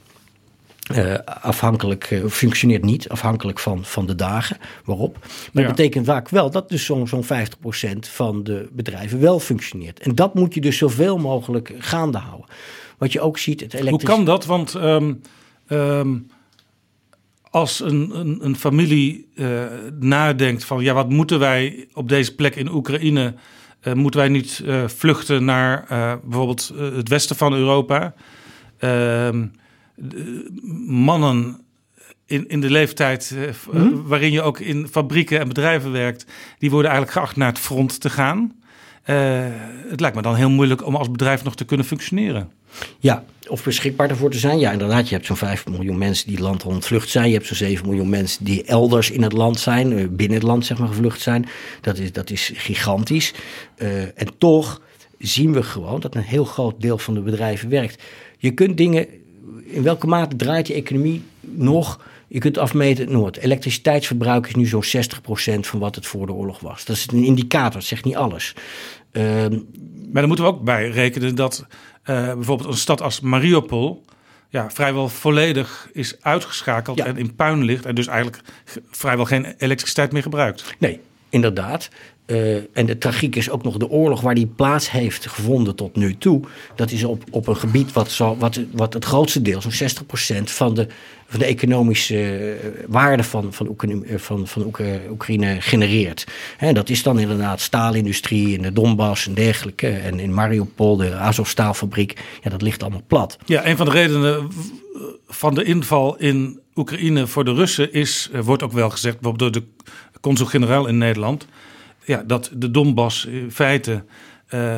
Uh, afhankelijk, uh, functioneert niet, afhankelijk van, van de dagen waarop. Maar Ja. dat betekent vaak wel dat dus zo'n, zo'n vijftig procent van de bedrijven wel functioneert. En dat moet je dus zoveel mogelijk gaande houden. Wat je ook ziet, het elektrisch... Hoe kan dat? Want um, um, als een, een, een familie uh, nadenkt van, ja, wat moeten wij op deze plek in Oekraïne? Uh, moeten wij niet uh, vluchten naar uh, bijvoorbeeld uh, het westen van Europa? Uh, mannen in, in de leeftijd uh, hmm? waarin je ook in fabrieken en bedrijven werkt, die worden eigenlijk geacht naar het front te gaan. Uh, het lijkt me dan heel moeilijk om als bedrijf nog te kunnen functioneren. Ja, of beschikbaar ervoor te zijn. Ja, inderdaad, je hebt zo'n vijf miljoen mensen die het land ontvlucht zijn. Je hebt zo'n zeven miljoen mensen die elders in het land zijn, binnen het land zeg maar gevlucht zijn. Dat is, dat is gigantisch. Uh, en toch zien we gewoon dat een heel groot deel van de bedrijven werkt. Je kunt dingen, in welke mate draait je economie nog? Je kunt afmeten, noem het, elektriciteitsverbruik is nu zo'n zestig procent van wat het voor de oorlog was. Dat is een indicator, dat zegt niet alles. Uh, maar dan moeten we ook bij rekenen dat uh, bijvoorbeeld een stad als Mariupol ja, vrijwel volledig is uitgeschakeld ja. en in puin ligt en dus eigenlijk vrijwel geen elektriciteit meer gebruikt. Nee, inderdaad. Uh, en de tragiek is ook nog de oorlog waar die plaats heeft gevonden tot nu toe. Dat is op, op een gebied wat, zo, wat, wat het grootste deel, zo'n zestig procent van de, van de economische uh, waarde van, van, Oekraïne, van, van Oekraïne, Oekraïne genereert. En dat is dan inderdaad staalindustrie in de Donbass en dergelijke. En in Mariupol, de Azovstaalfabriek, ja, dat ligt allemaal plat. Ja, een van de redenen van de inval in Oekraïne voor de Russen is, wordt ook wel gezegd, bijvoorbeeld door de consul-generaal in Nederland, ja, dat de Donbass in feite uh,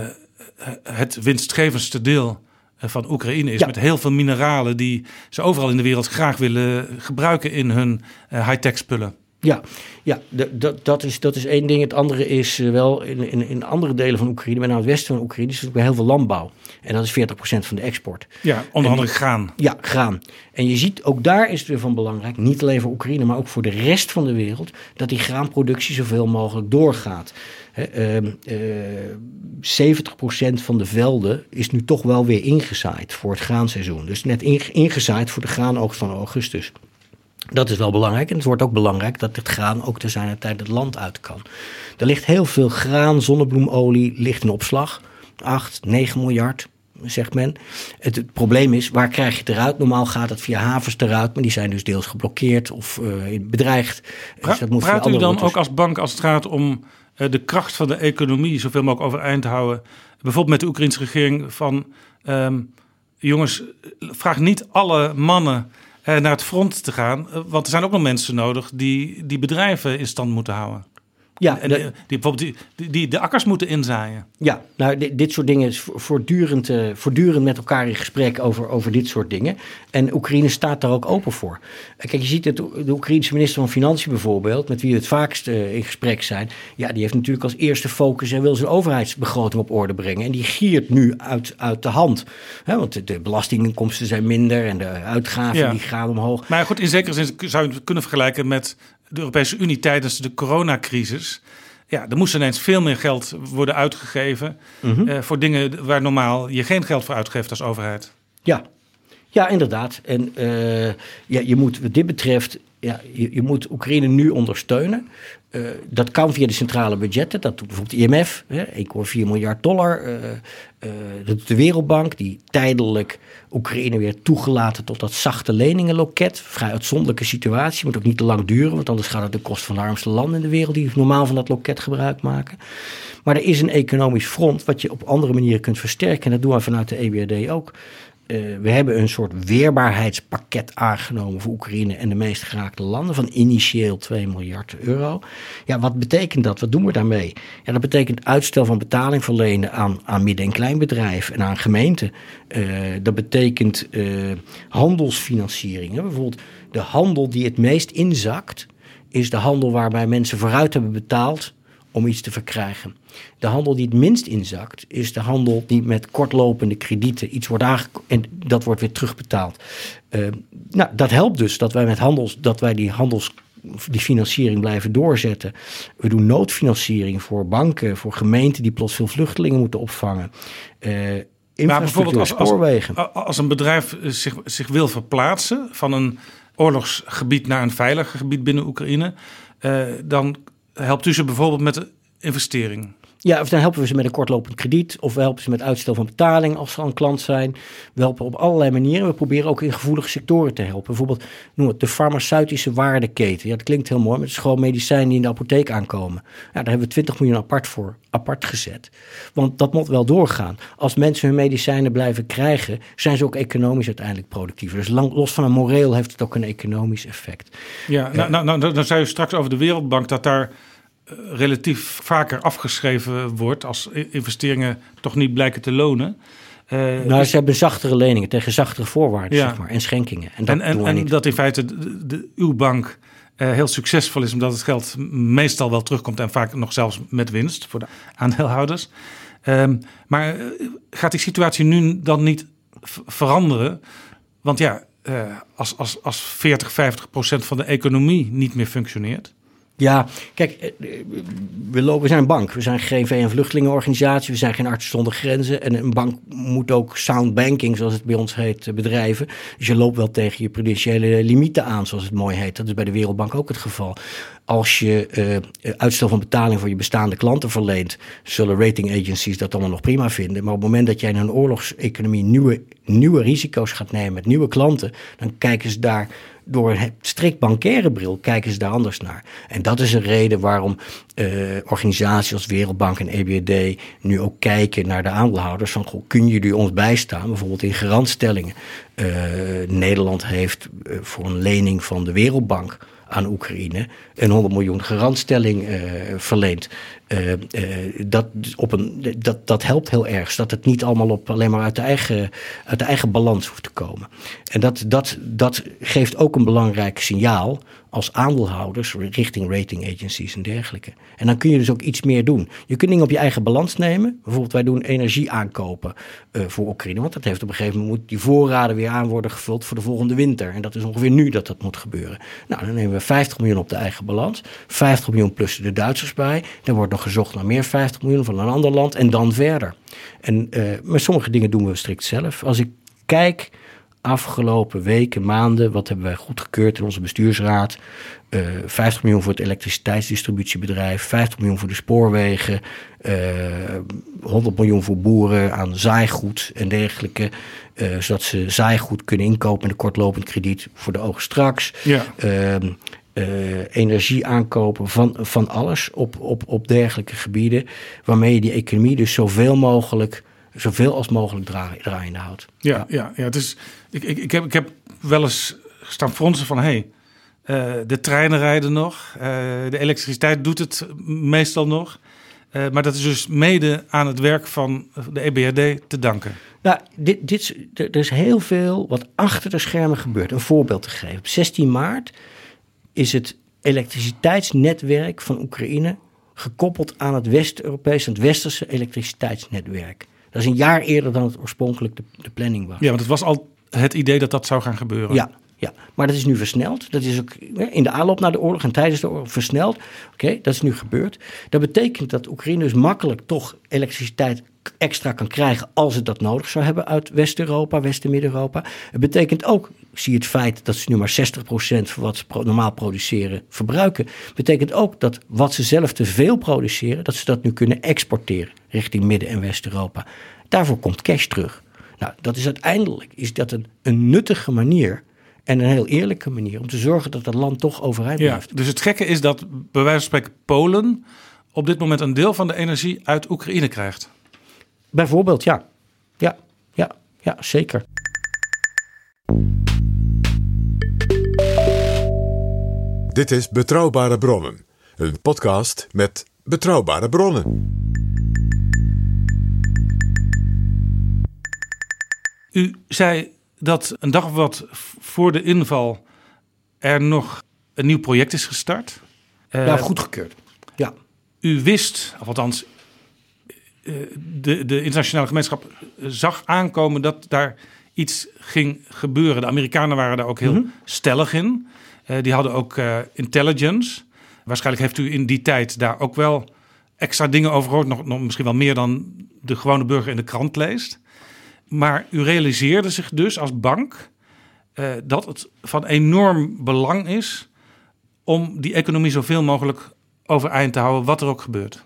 het winstgevendste deel van Oekraïne is. Ja. Met heel veel mineralen die ze overal in de wereld graag willen gebruiken in hun uh, high-tech spullen. Ja, ja de, de, dat, is, dat is één ding. Het andere is uh, wel in, in, in andere delen van Oekraïne, met name het westen van Oekraïne, is er heel veel landbouw. En dat is veertig procent van de export. Ja, onder andere graan. Ja, graan. En je ziet, ook daar is het weer van belangrijk, niet alleen voor Oekraïne, maar ook voor de rest van de wereld, dat die graanproductie zoveel mogelijk doorgaat. He, uh, uh, zeventig procent van de velden is nu toch wel weer ingezaaid voor het graanseizoen. Dus net ingezaaid voor de graanoogst van augustus. Dat is wel belangrijk. En het wordt ook belangrijk dat het graan ook te zijner tijd het land uit kan. Er ligt heel veel graan, zonnebloemolie, ligt in opslag. acht, negen miljard, zegt men. Het, het probleem is, waar krijg je het eruit? Normaal gaat het via havens eruit, maar die zijn dus deels geblokkeerd of uh, bedreigd. Pra- dus dat moet praat via u dan routes. ook als bank als het gaat om uh, de kracht van de economie zoveel mogelijk overeind te houden? Bijvoorbeeld met de Oekraïnse regering van, um, jongens, vraag niet alle mannen uh, naar het front te gaan. Uh, want er zijn ook nog mensen nodig die die bedrijven in stand moeten houden. Ja, en, de, die, die bijvoorbeeld die, die de akkers moeten inzaaien. Ja, nou dit, dit soort dingen is voortdurend, uh, voortdurend met elkaar in gesprek over, over dit soort dingen. En Oekraïne staat daar ook open voor. Kijk, je ziet het, de Oekraïense minister van Financiën bijvoorbeeld, met wie we het vaakst uh, in gesprek zijn. Ja, die heeft natuurlijk als eerste focus en wil zijn overheidsbegroting op orde brengen. En die giert nu uit, uit de hand. He, want de, de belastinginkomsten zijn minder en de uitgaven ja. die gaan omhoog. Maar goed, in zekere zin zou je het kunnen vergelijken met de Europese Unie tijdens de coronacrisis. Ja, er moest ineens veel meer geld worden uitgegeven mm-hmm. uh, voor dingen waar normaal je geen geld voor uitgeeft als overheid. Ja, ja inderdaad. En uh, ja, je moet wat dit betreft, ja, je, je moet Oekraïne nu ondersteunen. Uh, dat kan via de centrale budgetten. Dat doet bijvoorbeeld I M F, hè, één komma vier miljard dollar. Uh, uh, dat doet de Wereldbank, die tijdelijk Oekraïne weer toegelaten tot dat zachte leningenloket. Vrij uitzonderlijke situatie, moet ook niet te lang duren, want anders gaat het de kost van de armste landen in de wereld die normaal van dat loket gebruik maken. Maar er is een economisch front wat je op andere manieren kunt versterken. En dat doen we vanuit de E B R D ook. Uh, we hebben een soort weerbaarheidspakket aangenomen voor Oekraïne en de meest geraakte landen van initieel twee miljard euro. Ja, wat betekent dat? Wat doen we daarmee? Ja, dat betekent uitstel van betaling verlenen aan, aan midden- en kleinbedrijven en aan gemeenten. Uh, dat betekent uh, handelsfinanciering. Hè? Bijvoorbeeld de handel die het meest inzakt is de handel waarbij mensen vooruit hebben betaald om iets te verkrijgen. De handel die het minst inzakt is de handel die met kortlopende kredieten iets wordt aangekomen en dat wordt weer terugbetaald. Uh, nou, dat helpt dus dat wij met handels, dat wij die handels, die financiering blijven doorzetten. We doen noodfinanciering voor banken, voor gemeenten die plots veel vluchtelingen moeten opvangen. Uh, maar bijvoorbeeld als, spoorwegen. Als, als een bedrijf zich, zich wil verplaatsen van een oorlogsgebied naar een veiliger gebied binnen Oekraïne, uh, dan helpt u ze bijvoorbeeld met de investering? Ja, of dan helpen we ze met een kortlopend krediet. Of we helpen ze met uitstel van betaling als ze al een klant zijn. We helpen op allerlei manieren. We proberen ook in gevoelige sectoren te helpen. Bijvoorbeeld noem het de farmaceutische waardeketen. Ja, dat klinkt heel mooi, maar het is gewoon medicijnen die in de apotheek aankomen. Ja, daar hebben we twintig miljoen apart voor apart gezet. Want dat moet wel doorgaan. Als mensen hun medicijnen blijven krijgen, zijn ze ook economisch uiteindelijk productiever. Dus lang, los van een moreel heeft het ook een economisch effect. Ja, nou, nou, nou, dan zei u straks over de Wereldbank dat daar relatief vaker afgeschreven wordt als investeringen toch niet blijken te lonen. Uh, nou, dus, ze hebben zachtere leningen tegen zachtere voorwaarden, ja. zeg maar, en schenkingen. En dat, en, en, en dat in feite de, de, uw bank uh, heel succesvol is, omdat het geld meestal wel terugkomt en vaak nog zelfs met winst voor de aandeelhouders. Um, maar uh, gaat die situatie nu dan niet v- veranderen? Want ja, uh, als, als, als veertig, vijftig procent van de economie niet meer functioneert. Ja, kijk, we, lopen, we zijn een bank. We zijn geen V N-vluchtelingenorganisatie. We zijn geen artsen zonder grenzen. En een bank moet ook sound banking, zoals het bij ons heet, bedrijven. Dus je loopt wel tegen je prudentiële limieten aan, zoals het mooi heet. Dat is bij de Wereldbank ook het geval. Als je uh, uitstel van betaling voor je bestaande klanten verleent, zullen rating agencies dat allemaal nog prima vinden. Maar op het moment dat jij in een oorlogseconomie nieuwe, nieuwe risico's gaat nemen met nieuwe klanten, dan kijken ze daar door een strikt bankaire bril kijken ze daar anders naar. En dat is een reden waarom uh, organisaties als Wereldbank en E B R D nu ook kijken naar de aandeelhouders van, goh, kunnen jullie ons bijstaan, bijvoorbeeld in garantstellingen. Uh, Nederland heeft uh, voor een lening van de Wereldbank aan Oekraïne een honderd miljoen garantstelling uh, verleend. Uh, uh, dat, op een, dat, dat helpt heel erg, zodat het niet allemaal op, alleen maar uit de eigen, uit de eigen balans hoeft te komen. En dat, dat, dat geeft ook een belangrijk signaal als aandeelhouders richting rating agencies en dergelijke. En dan kun je dus ook iets meer doen. Je kunt dingen op je eigen balans nemen. Bijvoorbeeld wij doen energie aankopen uh, voor Oekraïne. Want dat heeft op een gegeven moment, moet die voorraden weer aan worden gevuld voor de volgende winter. En dat is ongeveer nu dat dat moet gebeuren. Nou, dan nemen we vijftig miljoen op de eigen balans. vijftig miljoen plus de Duitsers bij. Dan wordt nog gezocht naar meer vijftig miljoen van een ander land. En dan verder. En uh, maar sommige dingen doen we strikt zelf. Als ik kijk afgelopen weken, maanden, wat hebben wij goedgekeurd in onze bestuursraad? Uh, vijftig miljoen voor het elektriciteitsdistributiebedrijf, vijftig miljoen voor de spoorwegen, uh, honderd miljoen voor boeren aan zaaigoed en dergelijke. Uh, zodat ze zaaigoed kunnen inkopen met een kortlopend krediet voor de oogst straks. Ja. Uh, Uh, energie aankopen van, van alles op, op, op dergelijke gebieden, waarmee je die economie dus zoveel mogelijk zoveel als mogelijk draai, draaiende houdt. Ja, ja. ja, ja het is, ik, ik, ik, heb, ik heb wel eens staan fronsen van... Hey, uh, de treinen rijden nog, uh, de elektriciteit doet het meestal nog... Uh, maar dat is dus mede aan het werk van de E B R D te danken. Nou, dit, dit, er is heel veel wat achter de schermen gebeurt. Een voorbeeld te geven. Op zestien maart is het elektriciteitsnetwerk van Oekraïne gekoppeld aan het West-Europese, het westerse elektriciteitsnetwerk. Dat is een jaar eerder dan het oorspronkelijk de, de planning was. Ja, want het was al het idee dat dat zou gaan gebeuren. Ja. Ja, maar dat is nu versneld. Dat is ook in de aanloop naar de oorlog en tijdens de oorlog versneld. Oké, okay, dat is nu gebeurd. Dat betekent dat Oekraïne dus makkelijk toch elektriciteit extra kan krijgen als het dat nodig zou hebben uit West-Europa, West- en Midden-Europa. Het betekent ook, zie je het feit dat ze nu maar zestig procent van wat ze pro- normaal produceren verbruiken. Betekent ook dat wat ze zelf te veel produceren, dat ze dat nu kunnen exporteren richting Midden- en West-Europa. Daarvoor komt cash terug. Nou, dat is uiteindelijk is dat een, een nuttige manier en een heel eerlijke manier om te zorgen dat dat land toch overeind blijft. Ja, dus het gekke is dat bij wijze van spreken Polen op dit moment een deel van de energie uit Oekraïne krijgt. Bijvoorbeeld, ja. Ja, ja, ja, zeker. Dit is Betrouwbare Bronnen, een podcast met betrouwbare bronnen. U zei dat een dag of wat voor de inval er nog een nieuw project is gestart. Ja, uh, goedgekeurd. Ja. U wist, of althans, uh, de, de internationale gemeenschap zag aankomen dat daar iets ging gebeuren. De Amerikanen waren daar ook heel mm-hmm. stellig in. Uh, die hadden ook uh, intelligence. Waarschijnlijk heeft u in die tijd daar ook wel extra dingen over gehoord. Nog, nog misschien wel meer dan de gewone burger in de krant leest. Maar u realiseerde zich dus als bank uh, dat het van enorm belang is om die economie zoveel mogelijk overeind te houden, wat er ook gebeurt.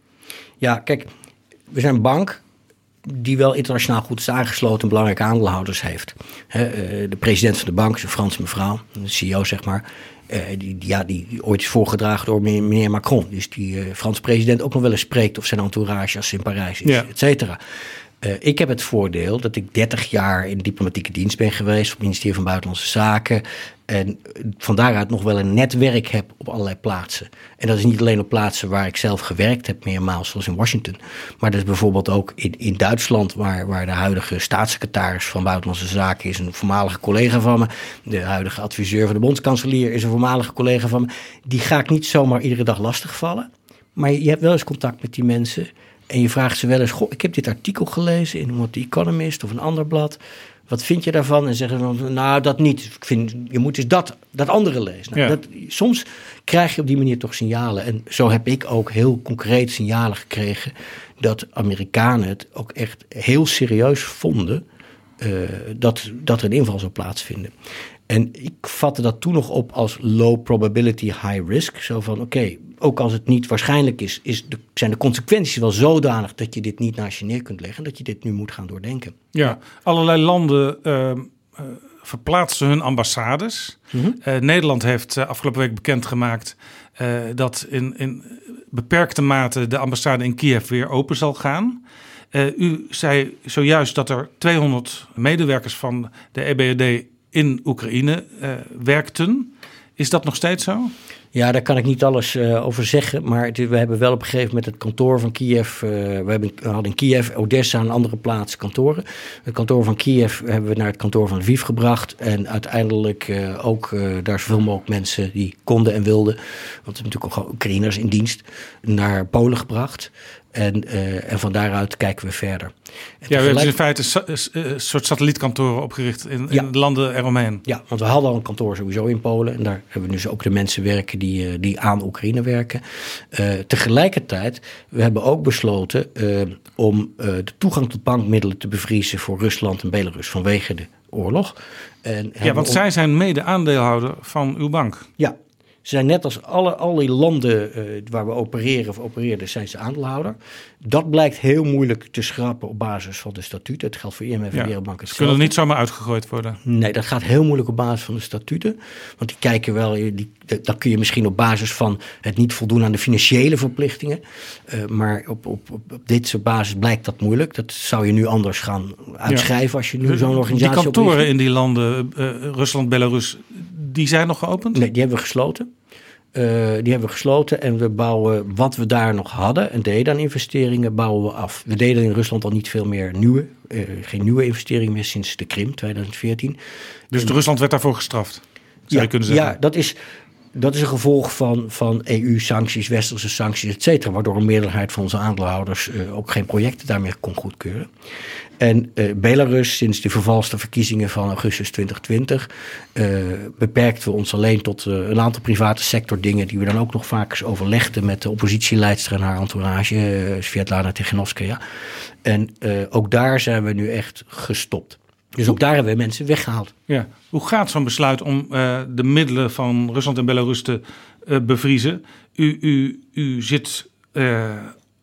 Ja, kijk, we zijn een bank die wel internationaal goed is aangesloten en belangrijke aandeelhouders heeft. He, uh, de president van de bank is een Franse mevrouw, de C E O zeg maar. Uh, die, die, ja, die, die ooit is voorgedragen door meneer Macron. Dus die uh, Franse president ook nog wel eens spreekt of zijn entourage als ze in Parijs is, ja. et cetera. Uh, ik heb het voordeel dat ik dertig jaar in de diplomatieke dienst ben geweest op het ministerie van Buitenlandse Zaken. En van daaruit nog wel een netwerk heb op allerlei plaatsen. En dat is niet alleen op plaatsen waar ik zelf gewerkt heb, meermaals zoals in Washington. Maar dat is bijvoorbeeld ook in, in Duitsland, waar, waar de huidige staatssecretaris van Buitenlandse Zaken is een voormalige collega van me. De huidige adviseur van de bondskanselier is een voormalige collega van me. Die ga ik niet zomaar iedere dag lastigvallen. Maar je hebt wel eens contact met die mensen. En je vraagt ze wel eens, goh, ik heb dit artikel gelezen in The Economist of een ander blad. Wat vind je daarvan? En zeggen dan, nou, dat niet. Ik vind, je moet eens dat, dat andere lezen. Nou, ja. dat, soms krijg je op die manier toch signalen. En zo heb ik ook heel concreet signalen gekregen dat Amerikanen het ook echt heel serieus vonden uh, dat, dat er een inval zou plaatsvinden. En ik vatte dat toen nog op als low probability, high risk. Zo van, oké, okay, ook als het niet waarschijnlijk is, is de, zijn de consequenties wel zodanig dat je dit niet naast je neer kunt leggen, dat je dit nu moet gaan doordenken. Ja, allerlei landen uh, uh, verplaatsen hun ambassades. Mm-hmm. Uh, Nederland heeft uh, afgelopen week bekendgemaakt uh, dat in, in beperkte mate de ambassade in Kiev weer open zal gaan. Uh, u zei zojuist dat er tweehonderd medewerkers van de E B R D in Oekraïne uh, werkten. Is dat nog steeds zo? Ja, daar kan ik niet alles uh, over zeggen. Maar het, we hebben wel op een gegeven moment het kantoor van Kiev. Uh, we, hebben, we hadden in Kiev, Odessa en andere plaatsen kantoren. Het kantoor van Kiev hebben we naar het kantoor van Lviv gebracht. En uiteindelijk uh, ook uh, daar zoveel mogelijk mensen die konden en wilden. Want er natuurlijk ook Oekraïners in dienst. Naar Polen gebracht. En, uh, en van daaruit kijken we verder. En ja, we hebben dus in feite een soort satellietkantoren opgericht in, ja. in de landen eromheen. Ja, want we hadden al een kantoor sowieso in Polen. En daar hebben we dus ook de mensen werken die, die aan Oekraïne werken. Uh, tegelijkertijd, we hebben ook besloten uh, om uh, de toegang tot bankmiddelen te bevriezen voor Rusland en Belarus vanwege de oorlog. En ja, want om... zij zijn mede-aandeelhouder van uw bank. Ja. zijn net als alle, alle landen uh, waar we opereren of opereerden, zijn ze aandeelhouder. Dat blijkt heel moeilijk te schrappen op basis van de statuten. Het geldt voor I M F en ja, Wereldbank. Ze kunnen er niet zomaar uitgegooid worden. Nee, dat gaat heel moeilijk op basis van de statuten. Want die kijken wel, die, dat kun je misschien op basis van het niet voldoen aan de financiële verplichtingen. Uh, maar op, op, op, op dit soort basis blijkt dat moeilijk. Dat zou je nu anders gaan uitschrijven ja. als je nu zo'n organisatie Die kantoren opricht. in die landen, uh, Rusland, Belarus, die zijn nog geopend? Nee, die hebben we gesloten. Uh, die hebben we gesloten en we bouwen wat we daar nog hadden en deden aan investeringen, bouwen we af. We deden in Rusland al niet veel meer nieuwe, uh, geen nieuwe investeringen meer sinds de Krim tweeduizend veertien. Dus de Rusland werd daarvoor gestraft, zou ja, je kunnen zeggen? Ja, dat is, dat is een gevolg van, van E U-sancties, westerse sancties, et cetera, waardoor een meerderheid van onze aandeelhouders uh, ook geen projecten daarmee kon goedkeuren. En uh, Belarus, sinds de vervalste verkiezingen van augustus twintig twintig, uh, beperkten we ons alleen tot uh, een aantal private sector dingen die we dan ook nog vaak eens overlegden met de oppositieleidster en haar entourage, uh, Svetlana Tikhanovskaya. En uh, ook daar zijn we nu echt gestopt. Dus ook daar hebben we mensen weggehaald. Ja. Hoe gaat zo'n besluit om uh, de middelen van Rusland en Belarus te uh, bevriezen? U, u, u zit, uh,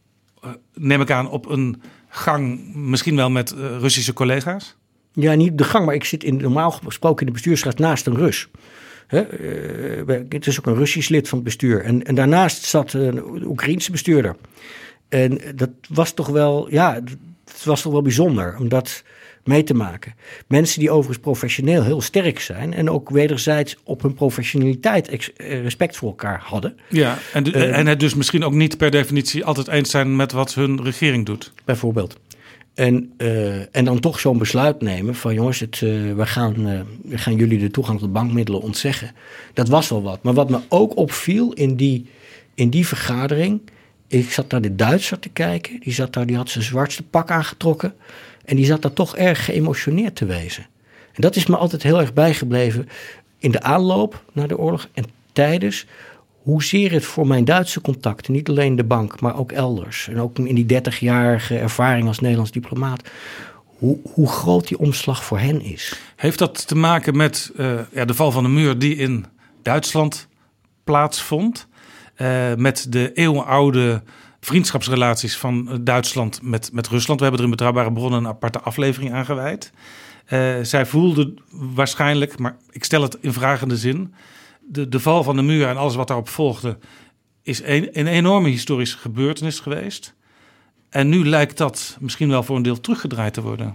neem ik aan, op een gang, misschien wel met uh, Russische collega's? Ja, niet de gang, maar ik zit in, normaal gesproken in de bestuursraad naast een Rus. Hè? Uh, het is ook een Russisch lid van het bestuur. En, en daarnaast zat een Oekraïense bestuurder. En dat was toch wel, ja, het was toch wel bijzonder om dat mee te maken. Mensen die overigens professioneel heel sterk zijn en ook wederzijds op hun professionaliteit respect voor elkaar hadden. Ja, en, de, uh, en het dus misschien ook niet per definitie altijd eens zijn met wat hun regering doet. Bijvoorbeeld. En, uh, en dan toch zo'n besluit nemen van jongens, het, uh, we, gaan, uh, we gaan jullie de toegang tot bankmiddelen ontzeggen. Dat was wel wat. Maar wat me ook opviel in die, in die vergadering, ik zat naar de Duitser te kijken. Die, zat daar, die had zijn zwartste pak aangetrokken. En die zat daar toch erg geëmotioneerd te wezen. En dat is me altijd heel erg bijgebleven in de aanloop naar de oorlog en tijdens. Hoezeer het voor mijn Duitse contacten, niet alleen de bank, maar ook elders. En ook in die dertigjarige ervaring als Nederlands diplomaat. Hoe, hoe groot die omslag voor hen is. Heeft dat te maken met uh, ja, de val van de muur die in Duitsland plaatsvond? Uh, met de eeuwenoude vriendschapsrelaties van Duitsland met, met Rusland. We hebben er in Betrouwbare Bronnen een aparte aflevering aan gewijd. Uh, zij voelden waarschijnlijk, maar ik stel het in vragende zin, de, de val van de muur en alles wat daarop volgde is een, een enorme historische gebeurtenis geweest. En nu lijkt dat misschien wel voor een deel teruggedraaid te worden.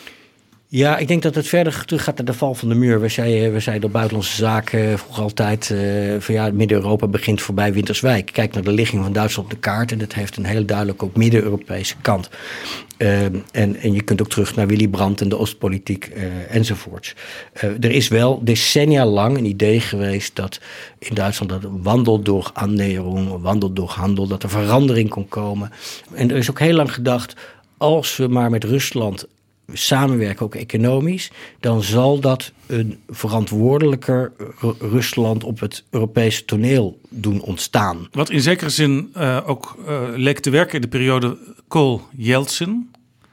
Ja, ik denk dat het verder terug gaat naar de val van de muur. We zeiden, we zeiden op Buitenlandse Zaken vroeger altijd uh, van ja, Midden-Europa begint voorbij Winterswijk. Kijk naar de ligging van Duitsland op de kaart en dat heeft een heel duidelijk ook Midden-Europese kant. Uh, en, en je kunt ook terug naar Willy Brandt en de Oostpolitiek uh, enzovoorts. Uh, er is wel decennia lang een idee geweest dat in Duitsland dat een wandel door annäherung, een wandel door handel, dat er verandering kon komen. En er is ook heel lang gedacht, als we maar met Rusland samenwerken, ook economisch, dan zal dat een verantwoordelijker Rusland op het Europese toneel doen ontstaan. Wat in zekere zin uh, ook uh, leek te werken in de periode Kohl-Yeltsin.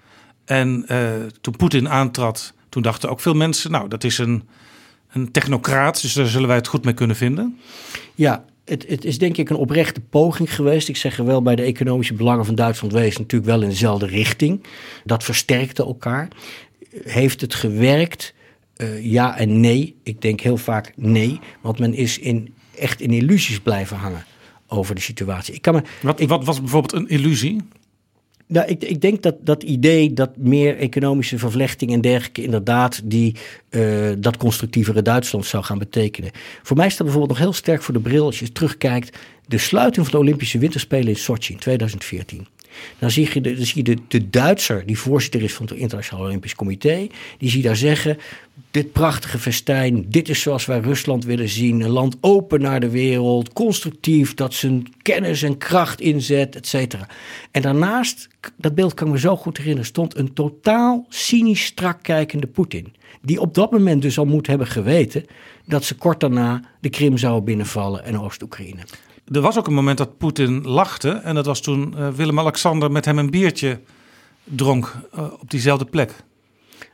En uh, toen Poetin aantrad, toen dachten ook veel mensen, nou, dat is een, een technocraat, dus daar zullen wij het goed mee kunnen vinden. Ja, Het, het is denk ik een oprechte poging geweest. Ik zeg er wel, bij de economische belangen van Duitsland wees natuurlijk wel in dezelfde richting. Dat versterkte elkaar. Heeft het gewerkt? Uh, ja en nee. Ik denk heel vaak nee. Want men is in, echt in illusies blijven hangen over de situatie. Ik kan me, wat, ik, wat was bijvoorbeeld een illusie? Nou, ik, ik denk dat dat idee dat meer economische vervlechting en dergelijke inderdaad die uh, dat constructievere Duitsland zou gaan betekenen. Voor mij staat bijvoorbeeld nog heel sterk voor de bril als je terugkijkt de sluiting van de Olympische Winterspelen in Sochi in tweeduizend veertien. Dan zie je, de, dan zie je de, de Duitser die voorzitter is van het Internationaal Olympisch Comité, die zie je daar zeggen, dit prachtige festijn, dit is zoals wij Rusland willen zien, een land open naar de wereld, constructief, dat zijn kennis en kracht inzet, et cetera. En daarnaast, dat beeld kan ik me zo goed herinneren, stond een totaal cynisch strak kijkende Poetin, die op dat moment dus al moet hebben geweten dat ze kort daarna de Krim zouden binnenvallen en Oost-Oekraïne. Er was ook een moment dat Poetin lachte en dat was toen uh, Willem-Alexander met hem een biertje dronk uh, op diezelfde plek.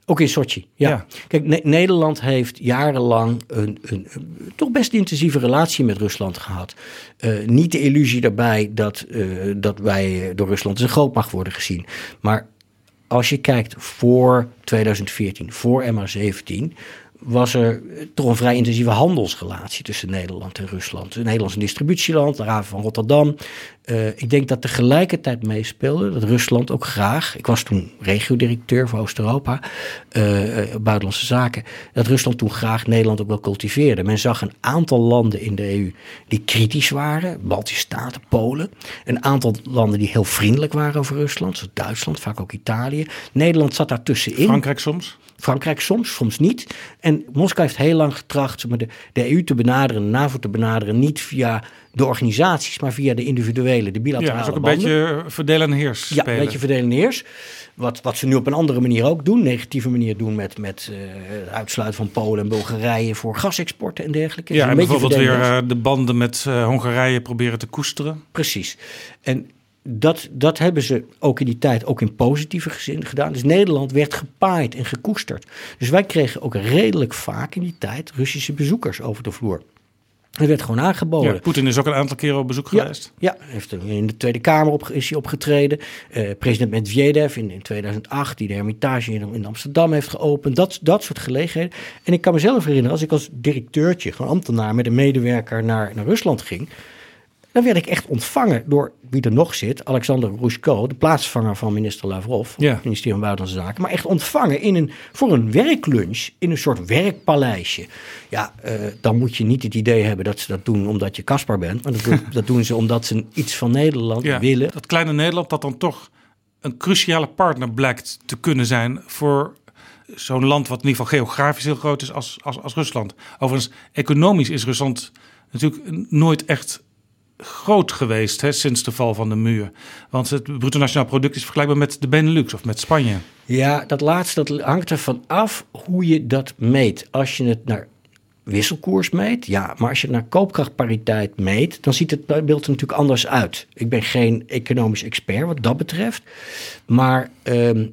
Ook in Sochi, ja. Ja. Kijk, ne- Nederland heeft jarenlang een, een, een toch best intensieve relatie met Rusland gehad. Uh, niet de illusie daarbij dat, uh, dat wij door Rusland als een grootmacht worden gezien. Maar als je kijkt voor twintig veertien, voor M H zeventien... was er toch een vrij intensieve handelsrelatie tussen Nederland en Rusland. Nederland is een distributieland, de haven van Rotterdam. Uh, ik denk dat tegelijkertijd meespeelde dat Rusland ook graag... ik was toen regiodirecteur voor Oost-Europa, uh, uh, buitenlandse zaken... dat Rusland toen graag Nederland ook wel cultiveerde. Men zag een aantal landen in de E U die kritisch waren. Baltische Staten, Polen. Een aantal landen die heel vriendelijk waren over Rusland. Zoals Duitsland, vaak ook Italië. Nederland zat daartussenin. Frankrijk soms? Frankrijk soms, soms niet. En Moskou heeft heel lang getracht de, de E U te benaderen, de NAVO te benaderen, niet via de organisaties, maar via de individuele, de bilaterale Ja, dat is ook een banden. beetje verdelen en heers Ja, spelen. een beetje verdelen en heers. Wat, wat ze nu op een andere manier ook doen, negatieve manier doen met, met uh, het uitsluiten van Polen en Bulgarije voor gasexporten en dergelijke. Ja, dus en bijvoorbeeld weer uh, de banden met uh, Hongarije proberen te koesteren. Precies. En Dat, dat hebben ze ook in die tijd ook in positieve zin gedaan. Dus Nederland werd gepaaid en gekoesterd. Dus wij kregen ook redelijk vaak in die tijd Russische bezoekers over de vloer. Dat werd gewoon aangeboden. Ja, Poetin is ook een aantal keren op bezoek ja, geweest. Ja, heeft in de Tweede Kamer op, is hij opgetreden. Uh, president Medvedev in, in tweeduizend acht, die de Hermitage in, in Amsterdam heeft geopend. Dat, dat soort gelegenheden. En ik kan mezelf herinneren, als ik als directeurtje, gewoon ambtenaar met een medewerker naar, naar Rusland ging, dan werd ik echt ontvangen door wie er nog zit, Alexander Grushko, de plaatsvanger van minister Lavrov, ja. het ministerie van Buitenlandse Zaken, maar echt ontvangen in een, voor een werklunch in een soort werkpaleisje. Ja, uh, dan moet je niet het idee hebben dat ze dat doen omdat je Kaspar bent, maar dat doen, dat doen ze omdat ze iets van Nederland ja, willen. Dat kleine Nederland dat dan toch een cruciale partner blijkt te kunnen zijn voor zo'n land wat in ieder geval geografisch heel groot is als, als, als Rusland. Overigens, economisch is Rusland natuurlijk nooit echt groot geweest, hè, sinds de val van de muur. Want het bruto nationaal product is vergelijkbaar met de Benelux of met Spanje. Ja, dat laatste dat hangt ervan af hoe je dat meet. Als je het naar wisselkoers meet, ja. Maar als je het naar koopkrachtpariteit meet, dan ziet het beeld er natuurlijk anders uit. Ik ben geen economisch expert wat dat betreft. Maar uh, uh,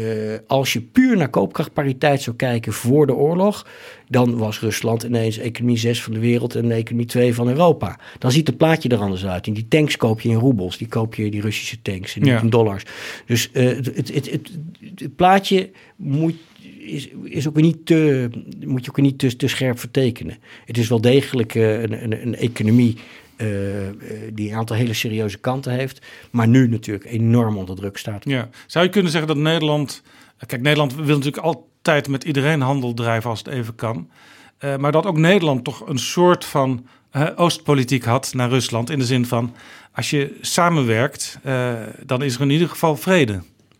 als je puur naar koopkrachtpariteit zou kijken voor de oorlog, dan was Rusland ineens economie zes van de wereld en economie twee van Europa. Dan ziet het plaatje er anders uit. En die tanks koop je in roebels, die koop je die Russische tanks en niet ja. in dollars. Dus uh, het, het, het, het, het plaatje moet Is, is ook weer niet te, moet je ook weer niet te, te scherp vertekenen. Het is wel degelijk uh, een, een, een economie uh, die een aantal hele serieuze kanten heeft, maar nu natuurlijk enorm onder druk staat. Ja. Zou je kunnen zeggen dat Nederland, kijk, Nederland wil natuurlijk altijd met iedereen handel drijven als het even kan, uh, maar dat ook Nederland toch een soort van uh, oostpolitiek had naar Rusland, in de zin van, als je samenwerkt, uh, dan is er in ieder geval vrede.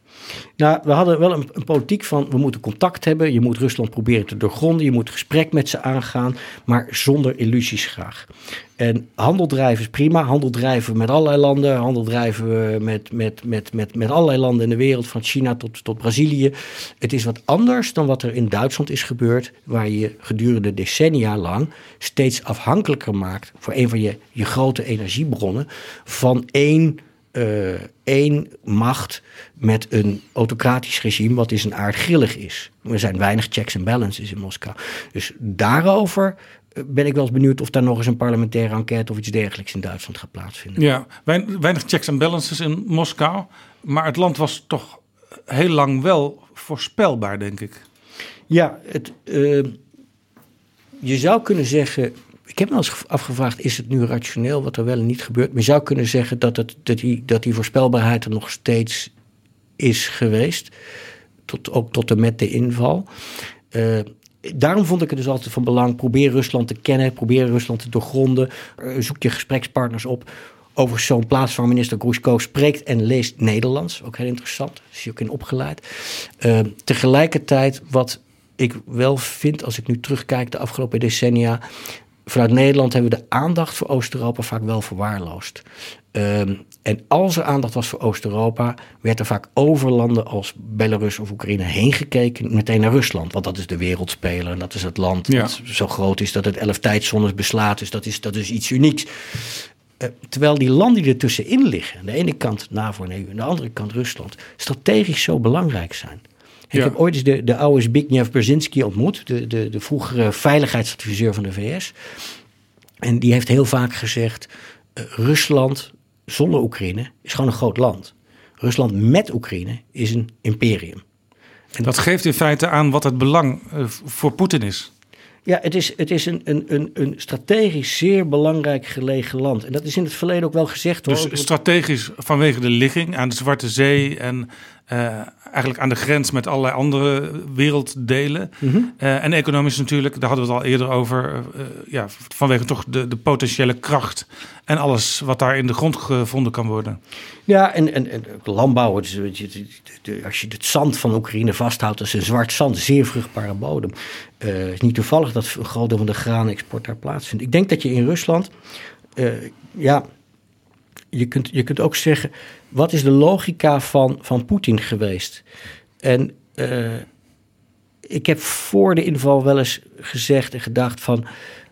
Nou, we hadden wel een, een politiek van, we moeten contact hebben. Je moet Rusland proberen te doorgronden. Je moet gesprek met ze aangaan, maar zonder illusies graag. En handel drijven is prima. Handel drijven met allerlei landen. Handel drijven met, met, met, met, met allerlei landen in de wereld, van China tot, tot Brazilië. Het is wat anders dan wat er in Duitsland is gebeurd, waar je gedurende decennia lang steeds afhankelijker maakt voor een van je, je grote energiebronnen van één Uh, één macht met een autocratisch regime wat is een aard grillig is. Er zijn weinig checks en balances in Moskou. Dus daarover ben ik wel eens benieuwd of daar nog eens een parlementaire enquête of iets dergelijks in Duitsland gaat plaatsvinden. Ja, weinig checks en balances in Moskou, maar het land was toch heel lang wel voorspelbaar, denk ik. Ja, het, uh, je zou kunnen zeggen, ik heb me al eens afgevraagd, is het nu rationeel wat er wel en niet gebeurt? Maar je zou kunnen zeggen dat, het, dat, die, dat die voorspelbaarheid er nog steeds is geweest. Tot, ook tot en met de inval. Uh, daarom vond ik het dus altijd van belang, probeer Rusland te kennen, probeer Rusland te doorgronden. Uh, zoek je gesprekspartners op. Over zo'n plaats van minister Grushko spreekt en leest Nederlands. Ook heel interessant, daar is hij ook in opgeleid. Uh, tegelijkertijd, wat ik wel vind als ik nu terugkijk de afgelopen decennia, vanuit Nederland hebben we de aandacht voor Oost-Europa vaak wel verwaarloosd. Um, en als er aandacht was voor Oost-Europa, werd er vaak over landen als Belarus of Oekraïne heen gekeken, meteen naar Rusland. Want dat is de wereldspeler en dat is het land ja. dat zo groot is dat het elf tijdzones beslaat. Dus dat is, dat is iets unieks. Uh, terwijl die landen die er tussenin liggen, aan de ene kant NAVO en E U, aan de andere kant Rusland, strategisch zo belangrijk zijn. Ik ja. heb ooit eens de, de oude Zbigniew Brzezinski ontmoet, de, de, de vroegere veiligheidsadviseur van de V S. En die heeft heel vaak gezegd, uh, Rusland zonder Oekraïne is gewoon een groot land. Rusland met Oekraïne is een imperium. En dat geeft in feite aan wat het belang uh, voor Poetin is. Ja, het is, het is een, een, een strategisch zeer belangrijk gelegen land. En dat is in het verleden ook wel gezegd. Dus hoor. strategisch vanwege de ligging aan de Zwarte Zee en uh, eigenlijk aan de grens met allerlei andere werelddelen. Mm-hmm. Uh, en economisch natuurlijk, daar hadden we het al eerder over. Uh, ja, vanwege toch de, de potentiële kracht en alles wat daar in de grond gevonden kan worden. Ja, en, en, en landbouw, dus, als je het zand van Oekraïne vasthoudt, dat is een zwart zand, zeer vruchtbare bodem. Het uh, is niet toevallig dat een groot deel van de graanexport daar plaatsvindt. Ik denk dat je in Rusland, uh, ja, je kunt, je kunt ook zeggen, wat is de logica van, van Poetin geweest? En uh, ik heb voor de inval wel eens gezegd en gedacht van,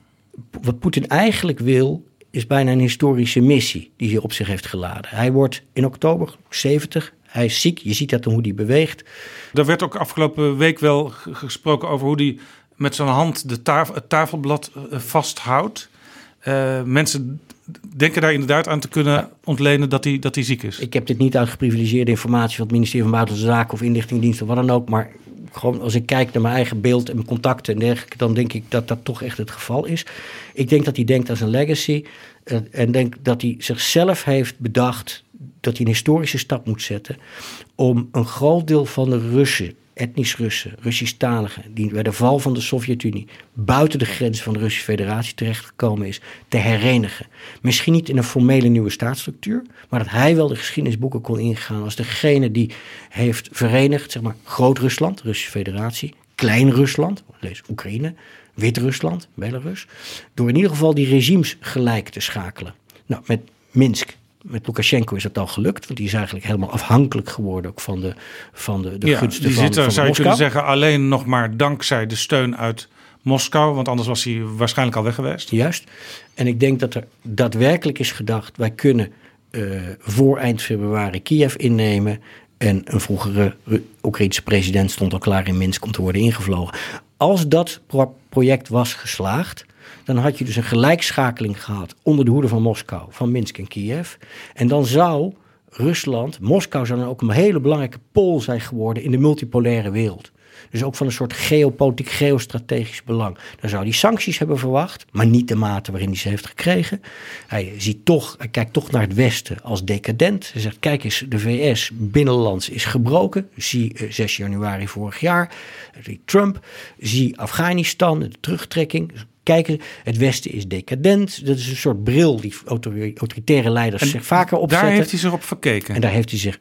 wat Poetin eigenlijk wil, is bijna een historische missie die hij op zich heeft geladen. Hij wordt in oktober zeventig, hij is ziek, je ziet dat hoe hij beweegt. Er werd ook afgelopen week wel gesproken over hoe hij met zijn hand de tafel, het tafelblad vasthoudt. Uh, mensen denken daar inderdaad aan te kunnen ja. ontlenen dat hij, dat hij ziek is. Ik heb dit niet uit geprivilegeerde informatie van het ministerie van Buitenlandse Zaken of Inlichtingendienst of wat dan ook, maar gewoon als ik kijk naar mijn eigen beeld en mijn contacten en dergelijke, dan denk ik dat dat toch echt het geval is. Ik denk dat hij denkt aan zijn legacy uh, en denk dat hij zichzelf heeft bedacht dat hij een historische stap moet zetten om een groot deel van de Russen, etnisch Russen, Russisch-taligen, die bij de val van de Sovjet-Unie buiten de grenzen van de Russische Federatie terechtgekomen is, te herenigen. Misschien niet in een formele nieuwe staatsstructuur, maar dat hij wel de geschiedenisboeken kon ingaan als degene die heeft verenigd, zeg maar, Groot-Rusland, Russische Federatie, Klein-Rusland, lees Oekraïne, Wit-Rusland, Belarus, door in ieder geval die regimes gelijk te schakelen. Nou, met Minsk. Met Lukashenko is dat al gelukt, want die is eigenlijk helemaal afhankelijk geworden ook van de, van de, de ja, gunsten die van, zit er, van zou je Moskou. kunnen zeggen, alleen nog maar dankzij de steun uit Moskou, want anders was hij waarschijnlijk al weg geweest. Juist. En ik denk dat er daadwerkelijk is gedacht, wij kunnen uh, voor eind februari Kiev innemen en een vroegere Oekraïense president stond al klaar in Minsk om te worden ingevlogen. Als dat pro- project was geslaagd, dan had je dus een gelijkschakeling gehad onder de hoede van Moskou, van Minsk en Kiev. En dan zou Rusland, Moskou zou dan ook een hele belangrijke pool zijn geworden in de multipolaire wereld. Dus ook van een soort geopolitiek, geostrategisch belang. Dan zou hij sancties hebben verwacht, maar niet de mate waarin hij ze heeft gekregen. Hij ziet toch, hij kijkt toch naar het Westen als decadent. Hij zegt, kijk eens, de V S binnenlands is gebroken. Zie uh, zes januari vorig jaar. Zie Trump. Zie Afghanistan, de terugtrekking. Kijken, het Westen is decadent. Dat is een soort bril die autoritaire leiders en zich vaker opzetten. Daar heeft hij zich op verkeken. En daar heeft hij zich...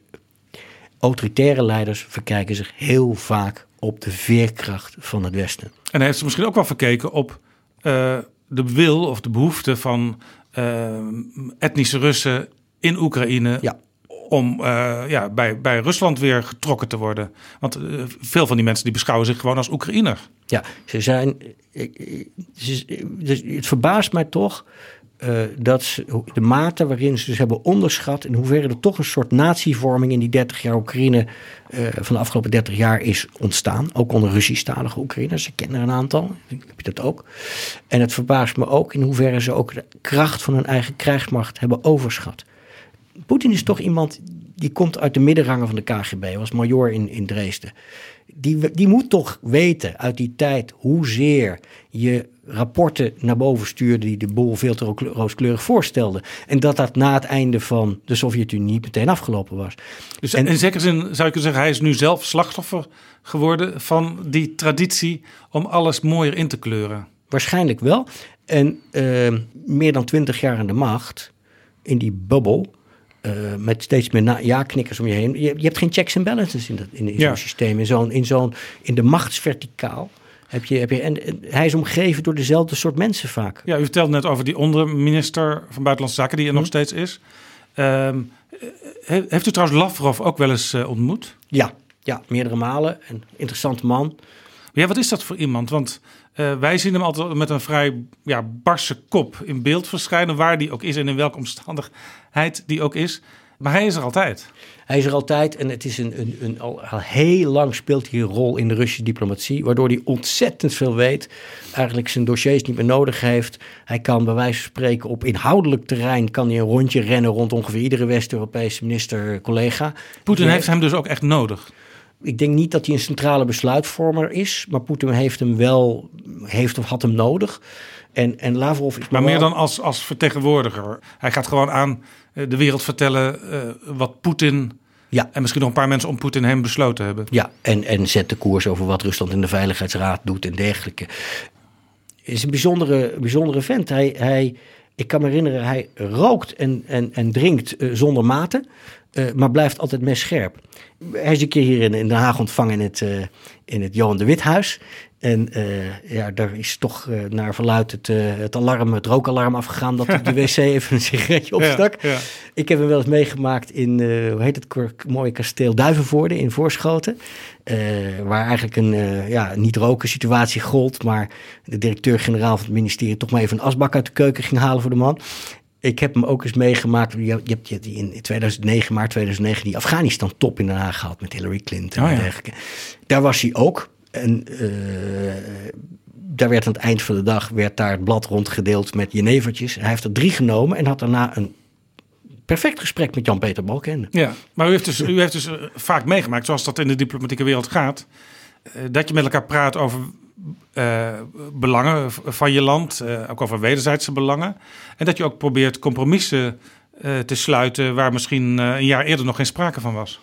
Autoritaire leiders verkijken zich heel vaak op de veerkracht van het Westen. En hij heeft zich misschien ook wel verkeken op uh, de wil of de behoefte van uh, etnische Russen in Oekraïne... Ja. om uh, ja, bij, bij Rusland weer getrokken te worden. Want uh, veel van die mensen die beschouwen zich gewoon als Oekraïner. Ja, ze zijn... Het verbaast mij toch uh, dat ze, de mate waarin ze dus hebben onderschat in hoeverre er toch een soort natievorming in die dertig jaar Oekraïne uh, van de afgelopen dertig jaar is ontstaan. Ook onder Russisch-talige Oekraïners. Ik ken er een aantal. Heb je dat ook? En het verbaast me ook in hoeverre ze ook de kracht van hun eigen krijgsmacht hebben overschat. Poetin is toch iemand die komt uit de middenrangen van de K G B, was majoor in, in Dresden. Die, die moet toch weten uit die tijd hoezeer je rapporten naar boven stuurde die de boel veel te rooskleurig voorstelden. En dat dat na het einde van de Sovjet-Unie niet meteen afgelopen was. Dus en, in zekere zin zou je kunnen zeggen, hij is nu zelf slachtoffer geworden van die traditie om alles mooier in te kleuren. Waarschijnlijk wel. En uh, meer dan twintig jaar aan de macht, in die bubbel, Uh, met steeds meer na- ja-knikkers om je heen. Je, je hebt geen checks and balances in, dat, in, in ja. zo'n systeem. In zo'n, in zo'n, in de machtsverticaal heb je, heb je en, en hij is omgeven door dezelfde soort mensen vaak. Ja, u vertelde net over die onderminister van Buitenlandse Zaken die er hm. nog steeds is. Um, he, heeft u trouwens Lavrov ook wel eens uh, ontmoet? Ja, ja, meerdere malen. Een interessant man. Ja, wat is dat voor iemand? Want uh, wij zien hem altijd met een vrij ja, barse kop in beeld verschijnen, waar die ook is en in welke omstandigheid die ook is. Maar hij is er altijd. Hij is er altijd en het is een, een, een, al heel lang speelt hij een rol in de Russische diplomatie, waardoor hij ontzettend veel weet, eigenlijk zijn dossiers niet meer nodig heeft. Hij kan bij wijze van spreken op inhoudelijk terrein kan hij een rondje rennen rond ongeveer iedere West-Europese minister-collega. Poetin heeft hem dus ook echt nodig. Ik denk niet dat hij een centrale besluitvormer is, maar Poetin heeft hem wel, heeft of had hem nodig. En, en Lavrov is maar wel... meer dan als, als vertegenwoordiger. Hij gaat gewoon aan de wereld vertellen uh, wat Poetin ja. en misschien nog een paar mensen om Poetin heen besloten hebben. Ja, en, en zet de koers over wat Rusland in de Veiligheidsraad doet en dergelijke. Het is een bijzondere, bijzondere vent. Hij, hij, ik kan me herinneren, hij rookt en, en, en drinkt uh, zonder mate, uh, maar blijft altijd messcherp. Hij is een keer hier in, in Den Haag ontvangen in het, uh, in het Johan de Withuis. En uh, ja, daar is toch uh, naar verluidt het, uh, het alarm, het rookalarm afgegaan dat op de wc even een sigaretje opstak. Ja, ja. Ik heb hem wel eens meegemaakt in, uh, hoe heet het mooie kasteel Duivenvoorde in Voorschoten. Uh, waar eigenlijk een uh, ja, niet-roken situatie gold, maar de directeur-generaal van het ministerie toch maar even een asbak uit de keuken ging halen voor de man. Ik heb hem ook eens meegemaakt. Je hebt, je hebt in tweeduizend negen, maart tweeduizend negen, die Afghanistan-top in Den Haag gehad met Hillary Clinton. Oh, ja. En dergelijke. Daar was hij ook. En uh, daar werd aan het eind van de dag werd daar het blad rondgedeeld met jenevertjes. Hij heeft er drie genomen en had daarna een perfect gesprek met Jan-Peter Balkenende. Ja, maar u heeft dus, u heeft dus uh, vaak meegemaakt, zoals dat in de diplomatieke wereld gaat, uh, dat je met elkaar praat over uh, belangen van je land, uh, ook over wederzijdse belangen. En dat je ook probeert compromissen uh, te sluiten waar misschien uh, een jaar eerder nog geen sprake van was.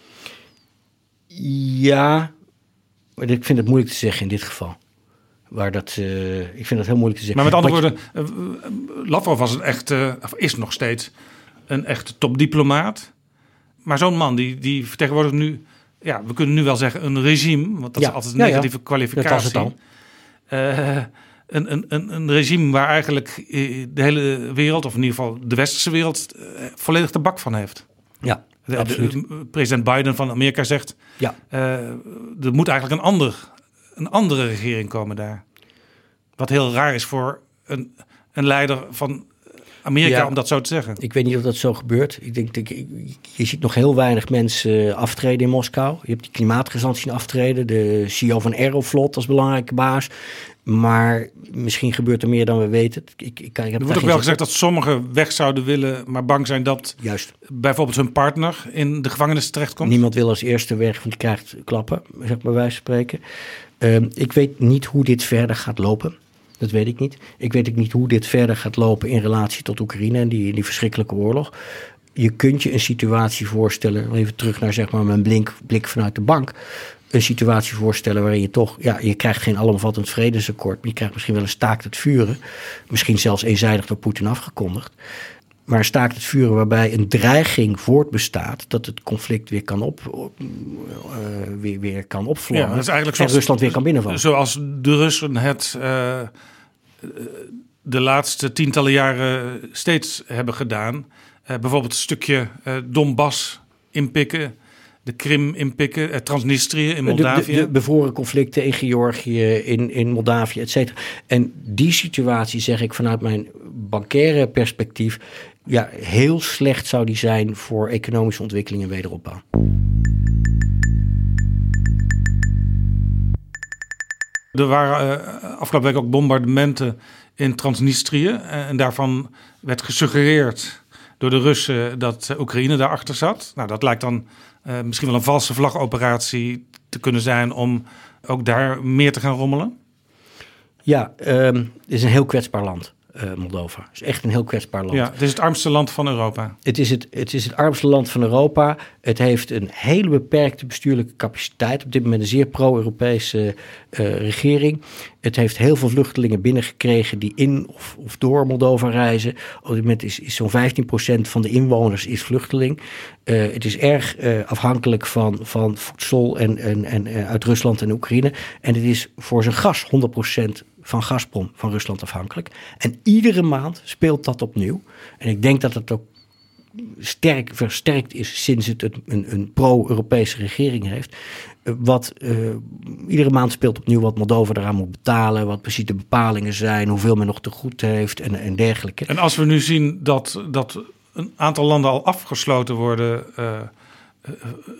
Ja, maar ik vind het moeilijk te zeggen in dit geval. Waar dat, uh, ik vind dat heel moeilijk te zeggen. Maar met andere Wat woorden, je... uh, Lavrov was een echte, of is nog steeds een echte topdiplomaat. Maar zo'n man die, die vertegenwoordigt nu, ja, we kunnen nu wel zeggen een regime, want dat ja. is altijd een ja, negatieve ja. kwalificatie. Dat was het al. Uh, een, een, een, een regime waar eigenlijk de hele wereld, of in ieder geval de westerse wereld, uh, volledig de bak van heeft. Ja. De, Absoluut. de, president Biden van Amerika zegt, ja. uh, er moet eigenlijk een, ander, een andere regering komen daar. Wat heel raar is voor een, een leider van Amerika ja, om dat zo te zeggen. Ik weet niet of dat zo gebeurt. Ik denk, dat je ziet nog heel weinig mensen aftreden in Moskou. Je hebt die klimaatgezant zien aftreden, de C E O van Aeroflot als belangrijke baas. Maar misschien gebeurt er meer dan we weten. Ik, ik, ik heb er wordt ook wel gezegd dat sommigen weg zouden willen, maar bang zijn dat Juist. bijvoorbeeld hun partner in de gevangenis terechtkomt. Niemand wil als eerste weg, want die krijgt klappen, zeg maar bij wijze van spreken. Uh, ik weet niet hoe dit verder gaat lopen. Dat weet ik niet. Ik weet ook niet hoe dit verder gaat lopen in relatie tot Oekraïne en die, die verschrikkelijke oorlog. Je kunt je een situatie voorstellen, even terug naar zeg maar mijn blink, blik vanuit de bank. Een situatie voorstellen waarin je toch, ja, je krijgt geen alomvattend vredesakkoord, maar je krijgt misschien wel een staakt het vuren. Misschien zelfs eenzijdig door Poetin afgekondigd. Maar een staakt het vuren waarbij een dreiging voortbestaat dat het conflict weer kan, op, op, uh, weer, weer kan opvlammen. Ja, dat is eigenlijk en zoals, Rusland weer kan binnenvallen. Zoals de Russen het uh, de laatste tientallen jaren steeds hebben gedaan. Uh, bijvoorbeeld een stukje uh, Donbass inpikken. De Krim inpikken, uh, Transnistrië in Moldavië. De, de, de bevroren conflicten in Georgië, in, in Moldavië, et cetera. En die situatie, zeg ik vanuit mijn bankaire perspectief, ja, heel slecht zou die zijn voor economische ontwikkeling en wederopbouw. Er waren uh, afgelopen week ook bombardementen in Transnistrië. En daarvan werd gesuggereerd door de Russen dat Oekraïne daarachter zat. Nou, dat lijkt dan uh, misschien wel een valse vlagoperatie te kunnen zijn om ook daar meer te gaan rommelen. Ja, um, het is een heel kwetsbaar land. Uh, Moldova. Het is echt een heel kwetsbaar land. Ja, het is het armste land van Europa. Het is het, het is het armste land van Europa. Het heeft een hele beperkte bestuurlijke capaciteit. Op dit moment een zeer pro-Europese uh, regering. Het heeft heel veel vluchtelingen binnengekregen die in of, of door Moldova reizen. Op dit moment is, is zo'n vijftien procent van de inwoners is vluchteling. Uh, het is erg uh, afhankelijk van, van voedsel en, en, en, uh, uit Rusland en Oekraïne. En het is voor zijn gas honderd procent van Gazprom van Rusland afhankelijk. En iedere maand speelt dat opnieuw. En ik denk dat het ook sterk versterkt is sinds het een, een pro-Europese regering heeft. Wat uh, iedere maand speelt opnieuw wat Moldova eraan moet betalen, wat precies de bepalingen zijn, hoeveel men nog te goed heeft en, en dergelijke. En als we nu zien dat, dat een aantal landen al afgesloten worden uh, uh,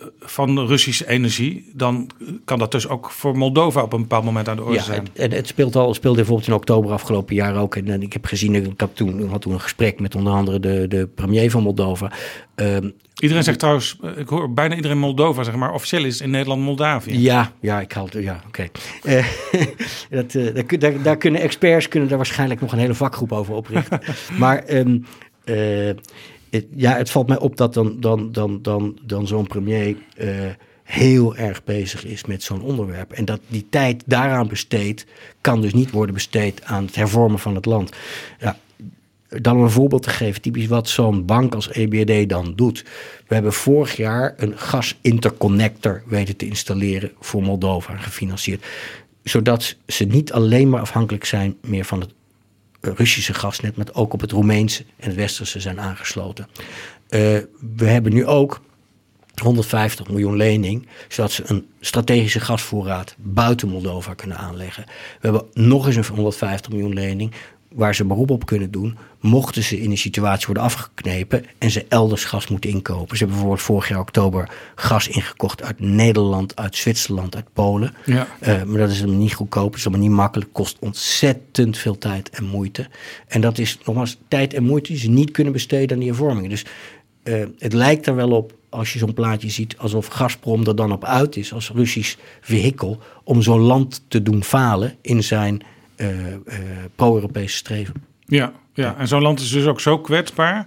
van Russische energie, dan kan dat dus ook voor Moldova op een bepaald moment aan de orde ja, zijn. En het, het speelt al, speelde bijvoorbeeld in oktober afgelopen jaar ook. En, en ik heb gezien, ik had toen, had toen een gesprek met onder andere de, de premier van Moldova. Um, Iedereen zegt trouwens, ik hoor bijna iedereen Moldova, zeg maar. Officieel is in Nederland Moldavië. Ja, ja, ik haal het, ja, oké. Okay. Uh, dat, uh, daar, daar, daar kunnen experts kunnen daar waarschijnlijk nog een hele vakgroep over oprichten. maar um, uh, het, ja, het valt mij op dat dan, dan, dan, dan, dan zo'n premier uh, heel erg bezig is met zo'n onderwerp. En dat die tijd daaraan besteedt, kan dus niet worden besteed aan het hervormen van het land. Ja. Dan om een voorbeeld te geven, typisch wat zo'n bank als E B R D dan doet. We hebben vorig jaar een gasinterconnector weten te installeren voor Moldova, gefinancierd. Zodat ze niet alleen maar afhankelijk zijn meer van het Russische gasnet, maar ook op het Roemeense en het Westerse zijn aangesloten. Uh, we hebben nu ook honderdvijftig miljoen lening, zodat ze een strategische gasvoorraad buiten Moldova kunnen aanleggen. We hebben nog eens een honderdvijftig miljoen lening, waar ze beroep op kunnen doen, mochten ze in een situatie worden afgeknepen en ze elders gas moeten inkopen. Ze hebben bijvoorbeeld vorig jaar oktober gas ingekocht uit Nederland, uit Zwitserland, uit Polen. Ja. Uh, maar dat is helemaal niet goedkoop, dat is helemaal niet makkelijk, kost ontzettend veel tijd en moeite. En dat is nogmaals tijd en moeite die ze niet kunnen besteden aan die hervormingen. Dus uh, het lijkt er wel op, als je zo'n plaatje ziet, alsof Gazprom er dan op uit is als Russisch vehikel om zo'n land te doen falen in zijn Uh, uh, pro-Europese streven. Ja, ja, en zo'n land is dus ook zo kwetsbaar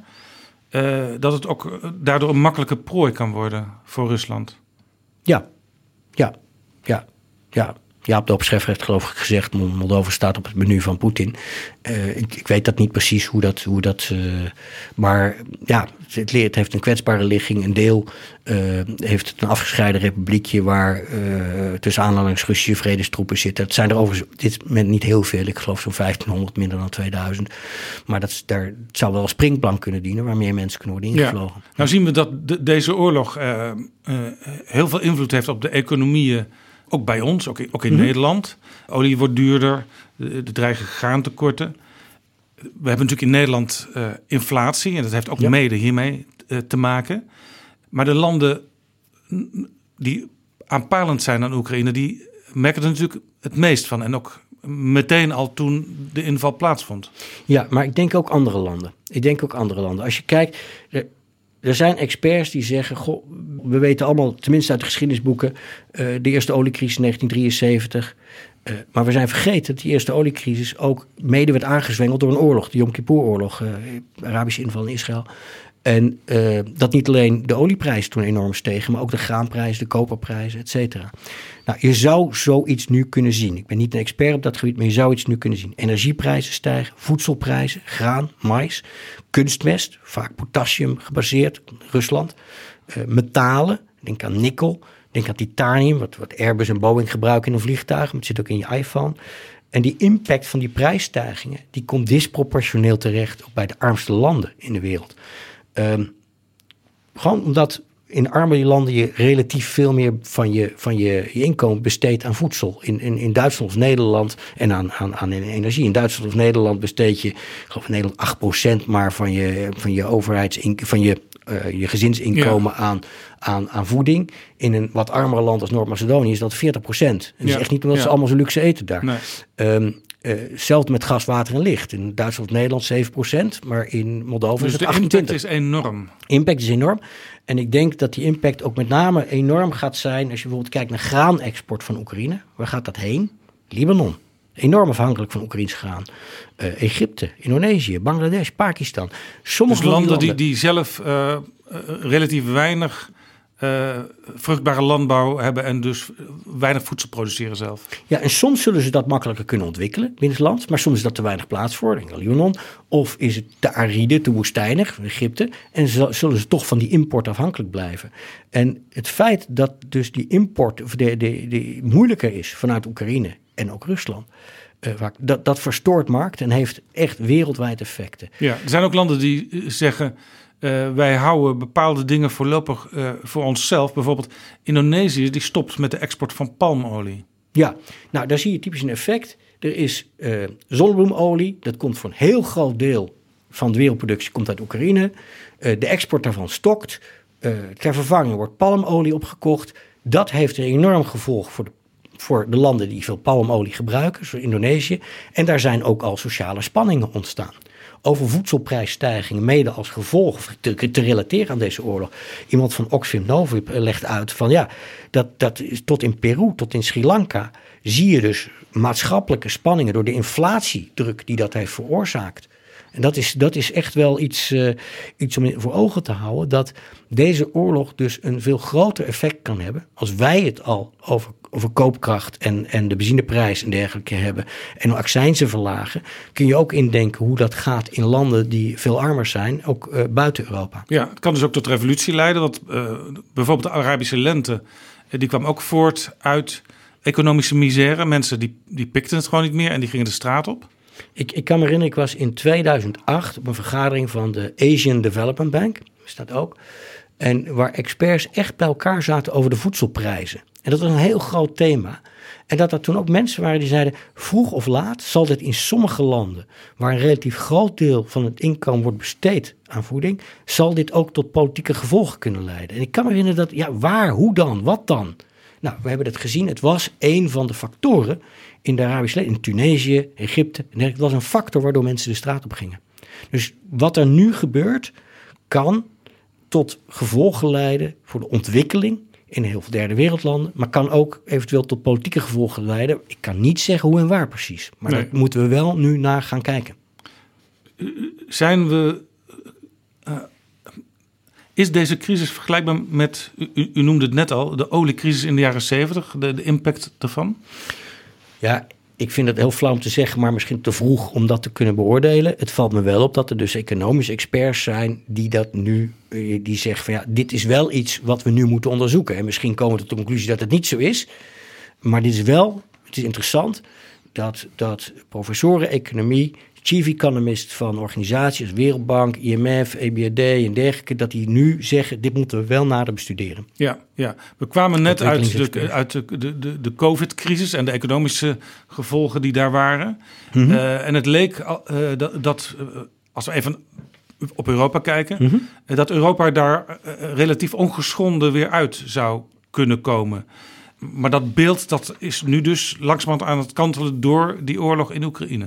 uh, dat het ook daardoor een makkelijke prooi kan worden voor Rusland. Ja, ja, ja, ja. Jaap de Scheffer heeft geloof ik gezegd, Moldova staat op het menu van Poetin. Uh, ik, ik weet dat niet precies hoe dat... Hoe dat uh, maar ja, het, het heeft een kwetsbare ligging. Een deel uh, heeft het een afgescheiden republiekje waar uh, tussen aanhalingstekens Russische vredestroepen zitten. Het zijn er overigens op dit moment niet heel veel. Ik geloof zo'n vijftienhonderd, minder dan tweeduizend. Maar dat, daar, het zou wel een springplank kunnen dienen waar meer mensen kunnen worden ingevlogen. Ja. Nou zien we dat de, deze oorlog uh, uh, heel veel invloed heeft op de economieën. Ook bij ons, ook in, ook in mm-hmm. Nederland. Olie wordt duurder, er dreigen graantekorten. We hebben natuurlijk in Nederland uh, inflatie en dat heeft ook ja. mede hiermee uh, te maken. Maar de landen die aanpalend zijn aan Oekraïne, die merken er natuurlijk het meest van. En ook meteen al toen de inval plaatsvond. Ja, maar ik denk ook andere landen. Ik denk ook andere landen. Als je kijkt... Er, Er zijn experts die zeggen, goh, we weten allemaal, tenminste uit de geschiedenisboeken, uh, de eerste oliecrisis in negentien drieënzeventig. Uh, maar we zijn vergeten dat die eerste oliecrisis ook mede werd aangezwengeld door een oorlog, de Yom Kippur-oorlog, uh, Arabische inval in Israël. En uh, dat niet alleen de olieprijzen toen enorm stegen, maar ook de graanprijzen, de koperprijzen, et cetera. Nou, je zou zoiets nu kunnen zien. Ik ben niet een expert op dat gebied, maar je zou iets nu kunnen zien. Energieprijzen stijgen, voedselprijzen, graan, mais, kunstmest, vaak potassium gebaseerd, Rusland. Uh, metalen, denk aan nikkel, denk aan titanium, wat, wat Airbus en Boeing gebruiken in een vliegtuig, maar het zit ook in je iPhone. En die impact van die prijsstijgingen, die komt disproportioneel terecht ook bij de armste landen in de wereld. Um, gewoon omdat in armere landen je relatief veel meer van je, van je, je inkomen besteedt aan voedsel. In, in, in Duitsland of Nederland en aan, aan, aan energie. In Duitsland of Nederland besteed je, ik geloof in Nederland acht procent maar van je, van je overheidsinkomen, van je, uh, je gezinsinkomen ja. aan, aan, aan voeding. In een wat armere land als Noord-Macedonië is dat veertig procent. En dat ja. is echt niet omdat ja. ze allemaal zo luxe eten daar. Nee. Um, Uh, zelfs met gas, water en licht. In Duitsland of Nederland zeven procent, maar in Moldova dus is het de achtentwintig. Impact is enorm. Impact is enorm. En ik denk dat die impact ook met name enorm gaat zijn als je bijvoorbeeld kijkt naar graanexport van Oekraïne. Waar gaat dat heen? Libanon. Enorm afhankelijk van Oekraïns graan. Uh, Egypte, Indonesië, Bangladesh, Pakistan. Sommige dus landen, landen die, die zelf uh, uh, relatief weinig Uh, vruchtbare landbouw hebben en dus weinig voedsel produceren zelf. Ja, en soms zullen ze dat makkelijker kunnen ontwikkelen binnenlands, maar soms is dat te weinig plaats voor, denk ik, Libanon. Of is het te aride, te woestijnig, Egypte, en zullen ze toch van die import afhankelijk blijven. En het feit dat dus die import de, de, de moeilijker is vanuit Oekraïne en ook Rusland, Uh, dat, dat verstoort markt en heeft echt wereldwijd effecten. Ja, er zijn ook landen die zeggen, Uh, wij houden bepaalde dingen voorlopig uh, voor onszelf. Bijvoorbeeld Indonesië, die stopt met de export van palmolie. Ja, nou daar zie je typisch een effect. Er is uh, zonnebloemolie, dat komt voor een heel groot deel van de wereldproductie komt uit Oekraïne. Uh, de export daarvan stokt. Uh, ter vervanging wordt palmolie opgekocht. Dat heeft een enorm gevolg voor de, voor de landen die veel palmolie gebruiken, zoals Indonesië. En daar zijn ook al sociale spanningen ontstaan. Over voedselprijsstijgingen, mede als gevolg te, te relateren aan deze oorlog. Iemand van Oxfam Novib legt uit van ja, dat, dat is tot in Peru, tot in Sri Lanka, zie je dus maatschappelijke spanningen door de inflatiedruk die dat heeft veroorzaakt. En dat is, dat is echt wel iets, uh, iets om voor ogen te houden, dat deze oorlog dus een veel groter effect kan hebben. Als wij het al over, over koopkracht en, en de benzineprijs en dergelijke hebben en accijnzen verlagen, kun je ook indenken hoe dat gaat in landen die veel armer zijn, ook uh, buiten Europa. Ja, het kan dus ook tot revolutie leiden, want uh, bijvoorbeeld de Arabische lente, uh, die kwam ook voort uit economische misère. Mensen die, die pikten het gewoon niet meer en die gingen de straat op. Ik, ik kan me herinneren, ik was in tweeduizend acht op een vergadering van de Asian Development Bank, staat ook, en waar experts echt bij elkaar zaten over de voedselprijzen. En dat was een heel groot thema. En dat er toen ook mensen waren die zeiden, vroeg of laat zal dit in sommige landen, waar een relatief groot deel van het inkomen wordt besteed aan voeding, zal dit ook tot politieke gevolgen kunnen leiden. En ik kan me herinneren dat, ja, waar, hoe dan, wat dan? Nou, we hebben het gezien, het was een van de factoren in de Arabische landen, in Tunesië, Egypte. En het was een factor waardoor mensen de straat op gingen. Dus wat er nu gebeurt, kan tot gevolgen leiden voor de ontwikkeling in heel veel derde wereldlanden, maar kan ook eventueel tot politieke gevolgen leiden. Ik kan niet zeggen hoe en waar precies, maar nee. Daar moeten we wel nu naar gaan kijken. Zijn we... Uh, is deze crisis vergelijkbaar met, u, u noemde het net al, de oliecrisis in de jaren zeventig, de, de impact daarvan? Ja, ik vind het heel flauw om te zeggen, maar misschien te vroeg om dat te kunnen beoordelen. Het valt me wel op dat er dus economische experts zijn die dat nu, die zeggen van ja, dit is wel iets wat we nu moeten onderzoeken. En misschien komen we tot de conclusie dat het niet zo is. Maar dit is wel, het is interessant dat, dat professoren economie, chief economist van organisaties als Wereldbank, I M F, E B R D en dergelijke, dat die nu zeggen, dit moeten we wel nader bestuderen. Ja, ja. We kwamen net uit de, uit de, de, de, de COVID-crisis en de economische gevolgen die daar waren. Mm-hmm. Uh, en het leek uh, dat, dat uh, als we even op Europa kijken, mm-hmm. uh, dat Europa daar uh, relatief ongeschonden weer uit zou kunnen komen. Maar dat beeld dat is nu dus langzamerhand aan het kantelen door die oorlog in Oekraïne.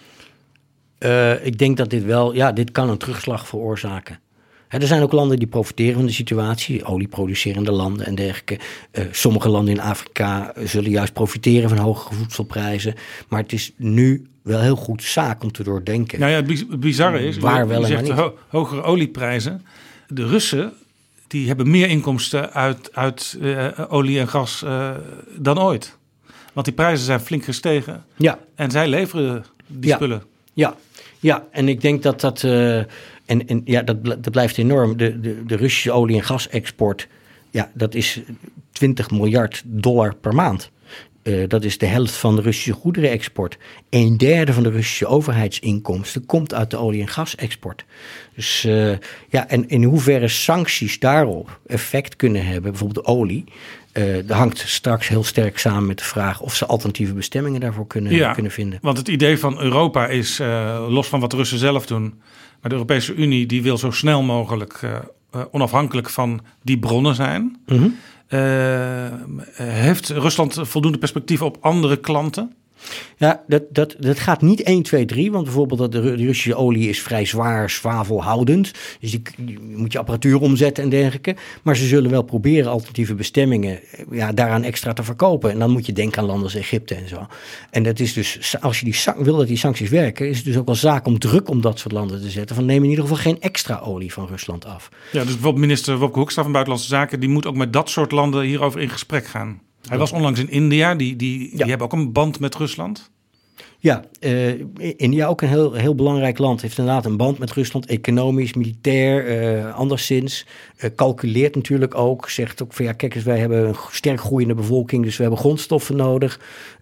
Uh, ik denk dat dit wel, ja, dit kan een terugslag veroorzaken. He, er zijn ook landen die profiteren van de situatie, olieproducerende landen en dergelijke. Uh, sommige landen in Afrika zullen juist profiteren van hogere voedselprijzen. Maar het is nu wel heel goed zaak om te doordenken. Nou ja, het bizarre is, waar wel je en zegt niet. Ho- hogere olieprijzen. De Russen die hebben meer inkomsten uit, uit uh, olie en gas uh, dan ooit. Want die prijzen zijn flink gestegen. Ja. En zij leveren die ja. spullen. Ja. Ja, en ik denk dat dat, uh, en, en ja, dat, dat blijft enorm. De, de, de Russische olie- en gasexport, ja, dat is twintig miljard dollar per maand. Uh, dat is de helft van de Russische goederenexport. Een derde van de Russische overheidsinkomsten komt uit de olie- en gasexport. Dus uh, ja, en in hoeverre sancties daarop effect kunnen hebben, bijvoorbeeld de olie, Uh, dat hangt straks heel sterk samen met de vraag of ze alternatieve bestemmingen daarvoor kunnen, ja, kunnen vinden. Want het idee van Europa is, uh, los van wat de Russen zelf doen, maar de Europese Unie die wil zo snel mogelijk uh, uh, onafhankelijk van die bronnen zijn. Mm-hmm. Uh, heeft Rusland voldoende perspectief op andere klanten? Ja, dat, dat, dat gaat niet één, twee, drie. Want bijvoorbeeld de, de Russische olie is vrij zwaar, zwavelhoudend. Dus die, die moet je apparatuur omzetten en dergelijke. Maar ze zullen wel proberen alternatieve bestemmingen ja, daaraan extra te verkopen. En dan moet je denken aan landen als Egypte en zo. En dat is dus, als je die, wil dat die sancties werken, is het dus ook wel zaak om druk om dat soort landen te zetten. Van neem in ieder geval geen extra olie van Rusland af. Ja, dus bijvoorbeeld minister Wopke Hoekstra van Buitenlandse Zaken, die moet ook met dat soort landen hierover in gesprek gaan. Hij was onlangs in India, die, die, die ja. hebben ook een band met Rusland. Ja, uh, India ook een heel, heel belangrijk land. Heeft inderdaad een band met Rusland, economisch, militair, uh, anderszins. Uh, calculeert natuurlijk ook, zegt ook van ja, kijk eens, wij hebben een sterk groeiende bevolking, dus we hebben grondstoffen nodig.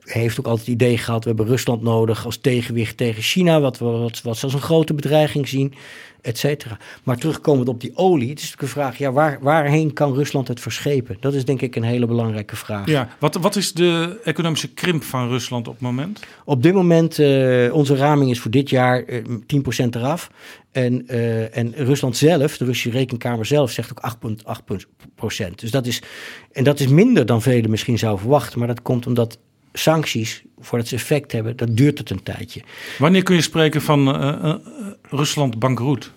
heeft ook altijd het idee gehad, we hebben Rusland nodig als tegenwicht tegen China, wat we wat, wat ze als een grote bedreiging zien, et cetera. Maar terugkomend op die olie, het is natuurlijk een vraag, ja, waar, waarheen kan Rusland het verschepen? Dat is denk ik een hele belangrijke vraag. Ja, wat, wat is de economische krimp van Rusland op het moment? Op dit moment, uh, onze raming is voor dit jaar uh, tien procent eraf. En, uh, en Rusland zelf, de Russische Rekenkamer zelf, zegt ook acht komma acht procent. Dus dat is, en dat is minder dan velen misschien zouden verwachten. Maar dat komt omdat sancties, voordat ze effect hebben, dat duurt het een tijdje. Wanneer kun je spreken van uh, uh, Rusland bankroet?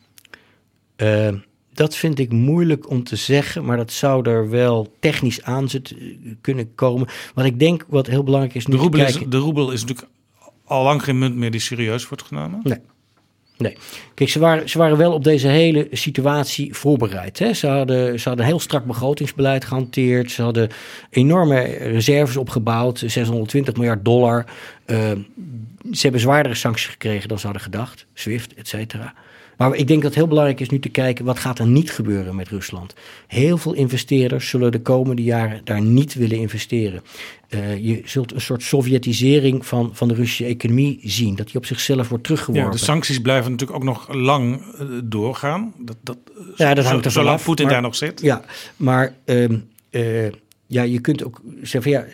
Uh, dat vind ik moeilijk om te zeggen, maar dat zou er wel technisch aan zitten, kunnen komen. Wat ik denk, wat heel belangrijk is... Nu de, roebel te kijken, is de roebel is natuurlijk al lang geen munt meer die serieus wordt genomen. Nee. Nee. Kijk, ze waren, ze waren wel op deze hele situatie voorbereid. Hè? Ze hadden, ze hadden een heel strak begrotingsbeleid gehanteerd. Ze hadden enorme reserves opgebouwd, zeshonderdtwintig miljard dollar. Uh, ze hebben zwaardere sancties gekregen dan ze hadden gedacht. SWIFT, et cetera. Maar ik denk dat het heel belangrijk is nu te kijken, wat gaat er niet gebeuren met Rusland? Heel veel investeerders zullen de komende jaren daar niet willen investeren. Uh, je zult een soort Sovjetisering van, van de Russische economie zien, dat die op zichzelf wordt teruggeworpen. Ja, de sancties blijven natuurlijk ook nog lang uh, doorgaan. Dat, dat, ja, dat hangt er zolang vanaf, Poetin maar, daar nog zit. Ja, maar... Um, uh, Ja, je kunt ook zeggen, ja,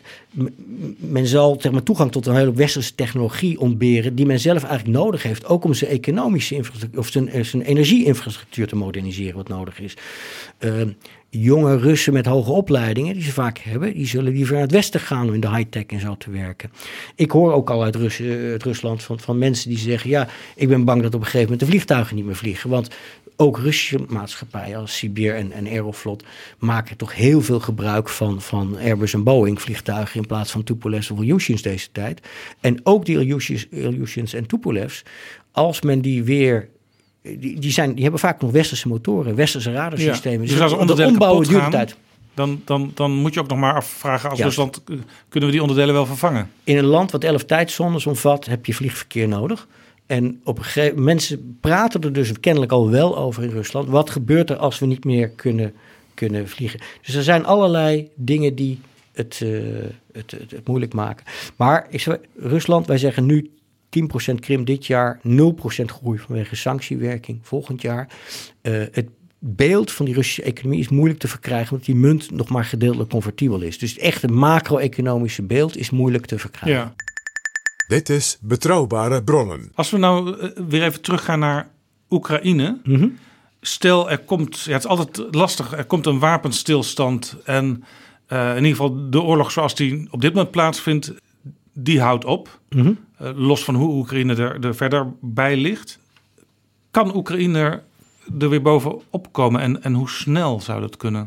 men zal zeg maar, toegang tot een hele westerse technologie ontberen die men zelf eigenlijk nodig heeft, ook om zijn economische infrastructuur of zijn, zijn energie-infrastructuur te moderniseren, wat nodig is. Uh, jonge Russen met hoge opleidingen, die ze vaak hebben, die zullen liever naar het westen gaan om in de high-tech en zo te werken. Ik hoor ook al uit, Rus, uit Rusland van, van mensen die zeggen, ja, ik ben bang dat op een gegeven moment de vliegtuigen niet meer vliegen, want ook Russische maatschappijen als Sibir en, en Aeroflot maken toch heel veel gebruik van, van Airbus en Boeing vliegtuigen in plaats van Tupolevs of Ilyushins deze tijd. En ook die Ilyushins, Ilyushins en Tupolevs, als men die weer... Die, die, zijn, die hebben vaak nog westerse motoren, westerse radarsystemen. Ja, dus als onderdelen ombouwen kapot duurt gaan, tijd. Dan, dan, dan moet je ook nog maar afvragen als ja. Rusland, kunnen we die onderdelen wel vervangen? In een land wat elf tijdzones omvat, heb je vliegverkeer nodig. En op een gegeven moment, mensen praten er dus kennelijk al wel over in Rusland. Wat gebeurt er als we niet meer kunnen, kunnen vliegen? Dus er zijn allerlei dingen die het, uh, het, het, het moeilijk maken. Maar ik zeg, Rusland, wij zeggen nu tien procent krimp dit jaar, nul procent groei vanwege sanctiewerking volgend jaar. Uh, het beeld van die Russische economie is moeilijk te verkrijgen, omdat die munt nog maar gedeeltelijk convertibel is. Dus het echte macro-economische beeld is moeilijk te verkrijgen. Ja. Dit is Betrouwbare Bronnen. Als we nou uh, weer even teruggaan naar Oekraïne. Mm-hmm. Stel, er komt, ja, het is altijd lastig, er komt een wapenstilstand en uh, in ieder geval de oorlog zoals die op dit moment plaatsvindt, die houdt op. Mm-hmm. Uh, los van hoe Oekraïne er, er verder bij ligt. Kan Oekraïne er weer bovenop komen en, en hoe snel zou dat kunnen?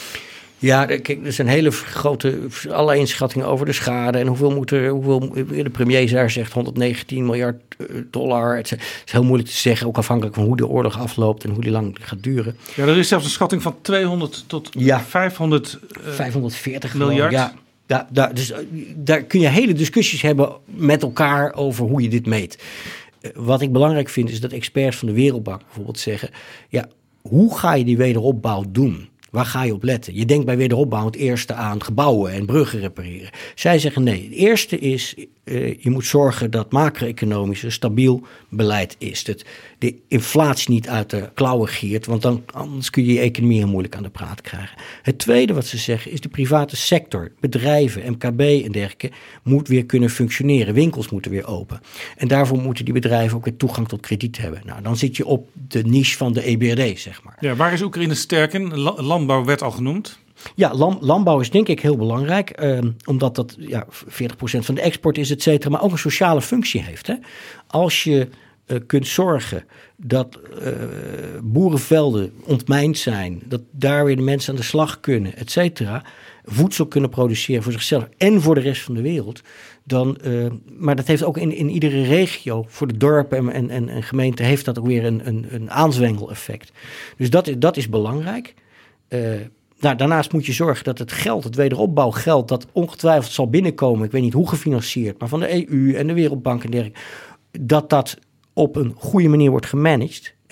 Ja, kijk, er zijn hele grote, allerlei inschattingen over de schade en hoeveel moet er, hoeveel, de premier daar zegt honderdnegentien miljard dollar. Het is heel moeilijk te zeggen, ook afhankelijk van hoe de oorlog afloopt en hoe die lang gaat duren. Ja, er is zelfs een schatting van tweehonderd tot ja. vijfhonderd uh, vijfhonderdveertig miljard. Ja, ja, daar, dus, daar kun je hele discussies hebben met elkaar over hoe je dit meet. Wat ik belangrijk vind is dat experts van de Wereldbank bijvoorbeeld zeggen, ja, hoe ga je die wederopbouw doen? Waar ga je op letten? Je denkt bij wederopbouw het eerste aan gebouwen en bruggen repareren. Zij zeggen nee, het eerste is, uh, je moet zorgen dat macro-economisch een stabiel beleid is. Dat de inflatie niet uit de klauwen giert, want dan, anders kun je je economie heel moeilijk aan de praat krijgen. Het tweede wat ze zeggen is de private sector, bedrijven, M K B en dergelijke, moet weer kunnen functioneren. Winkels moeten weer open. En daarvoor moeten die bedrijven ook weer toegang tot krediet hebben. Nou, dan zit je op de niche van de E B R D, zeg maar. Ja, waar is Oekraïne sterk in? Landbouw werd al genoemd. Ja, landbouw is denk ik heel belangrijk, uh, omdat dat ja, veertig procent van de export is, et cetera, maar ook een sociale functie heeft. Hè? Als je uh, kunt zorgen dat uh, boerenvelden ontmijnd zijn, dat daar weer de mensen aan de slag kunnen, et cetera, voedsel kunnen produceren voor zichzelf en voor de rest van de wereld, dan, uh, maar dat heeft ook in, in iedere regio, voor de dorpen en, en, en gemeenten, heeft dat ook weer een, een, een aanzwengeleffect. Dus dat, dat is belangrijk. Uh, nou, daarnaast moet je zorgen dat het geld, het wederopbouwgeld, dat ongetwijfeld zal binnenkomen, ik weet niet hoe gefinancierd, maar van de E U en de Wereldbank en dergelijke, dat dat op een goede manier wordt gemanaged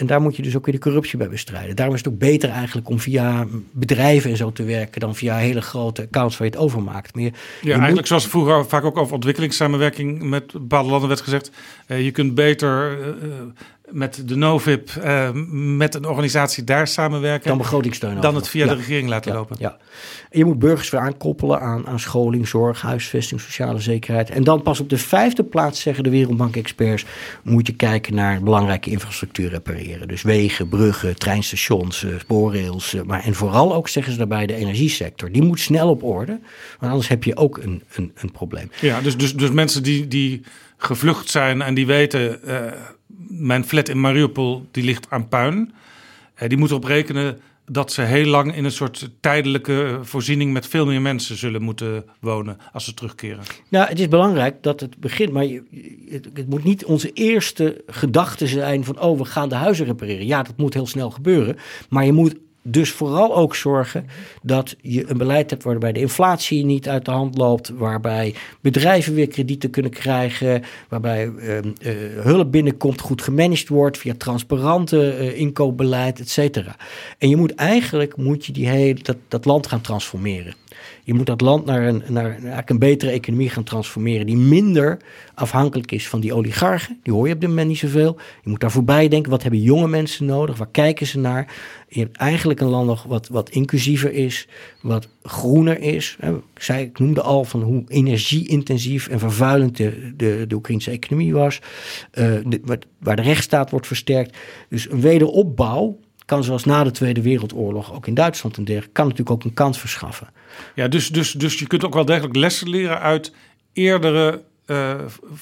En daar moet je dus ook weer de corruptie bij bestrijden. Daarom is het ook beter eigenlijk om via bedrijven en zo te werken dan via hele grote accounts waar je het overmaakt. Maar je, ja, je eigenlijk moet... zoals vroeger vaak ook over ontwikkelingssamenwerking met bepaalde landen werd gezegd. Uh, je kunt beter uh, met de NoVIP, uh, met een organisatie daar samenwerken. Dan begrotingssteun. Dan het via ja. de regering laten ja, lopen. Ja. En je moet burgers weer aankoppelen aan, aan scholing, zorg, huisvesting, sociale zekerheid. En dan pas op de vijfde plaats, zeggen de Wereldbank-experts, moet je kijken naar belangrijke infrastructuur repareren. Dus wegen, bruggen, treinstations, uh, spoorrails. Uh, maar en vooral ook, zeggen ze daarbij, de energiesector. Die moet snel op orde, want anders heb je ook een, een, een probleem. Ja, dus, dus, dus mensen die, die gevlucht zijn en die weten, uh, mijn flat in Mariupol die ligt aan puin. Uh, die moeten op rekenen dat ze heel lang in een soort tijdelijke voorziening met veel meer mensen zullen moeten wonen als ze terugkeren. Nou, het is belangrijk dat het begint, maar je, het, het moet niet onze eerste gedachte zijn van, oh, we gaan de huizen repareren. Ja, dat moet heel snel gebeuren, maar je moet dus vooral ook zorgen dat je een beleid hebt waarbij de inflatie niet uit de hand loopt, waarbij bedrijven weer kredieten kunnen krijgen, waarbij uh, uh, hulp binnenkomt, goed gemanaged wordt via transparante uh, inkoopbeleid, et cetera. En je moet eigenlijk moet je die hele, dat, dat land gaan transformeren. Je moet dat land naar een, naar eigenlijk een betere economie gaan transformeren die minder afhankelijk is van die oligarchen. Die hoor je op dit moment niet zoveel. Je moet daar voorbij denken, wat hebben jonge mensen nodig? Waar kijken ze naar? Je hebt eigenlijk een land nog wat, wat inclusiever is, wat groener is. Ik zei, ik noemde al van hoe energie-intensief en vervuilend de, de, de Oekraïnse economie was. Uh, de, waar de rechtsstaat wordt versterkt. Dus een wederopbouw kan, zoals na de Tweede Wereldoorlog, ook in Duitsland en dergelijke, kan natuurlijk ook een kans verschaffen. Ja, dus, dus, dus je kunt ook wel degelijk lessen leren uit eerdere uh,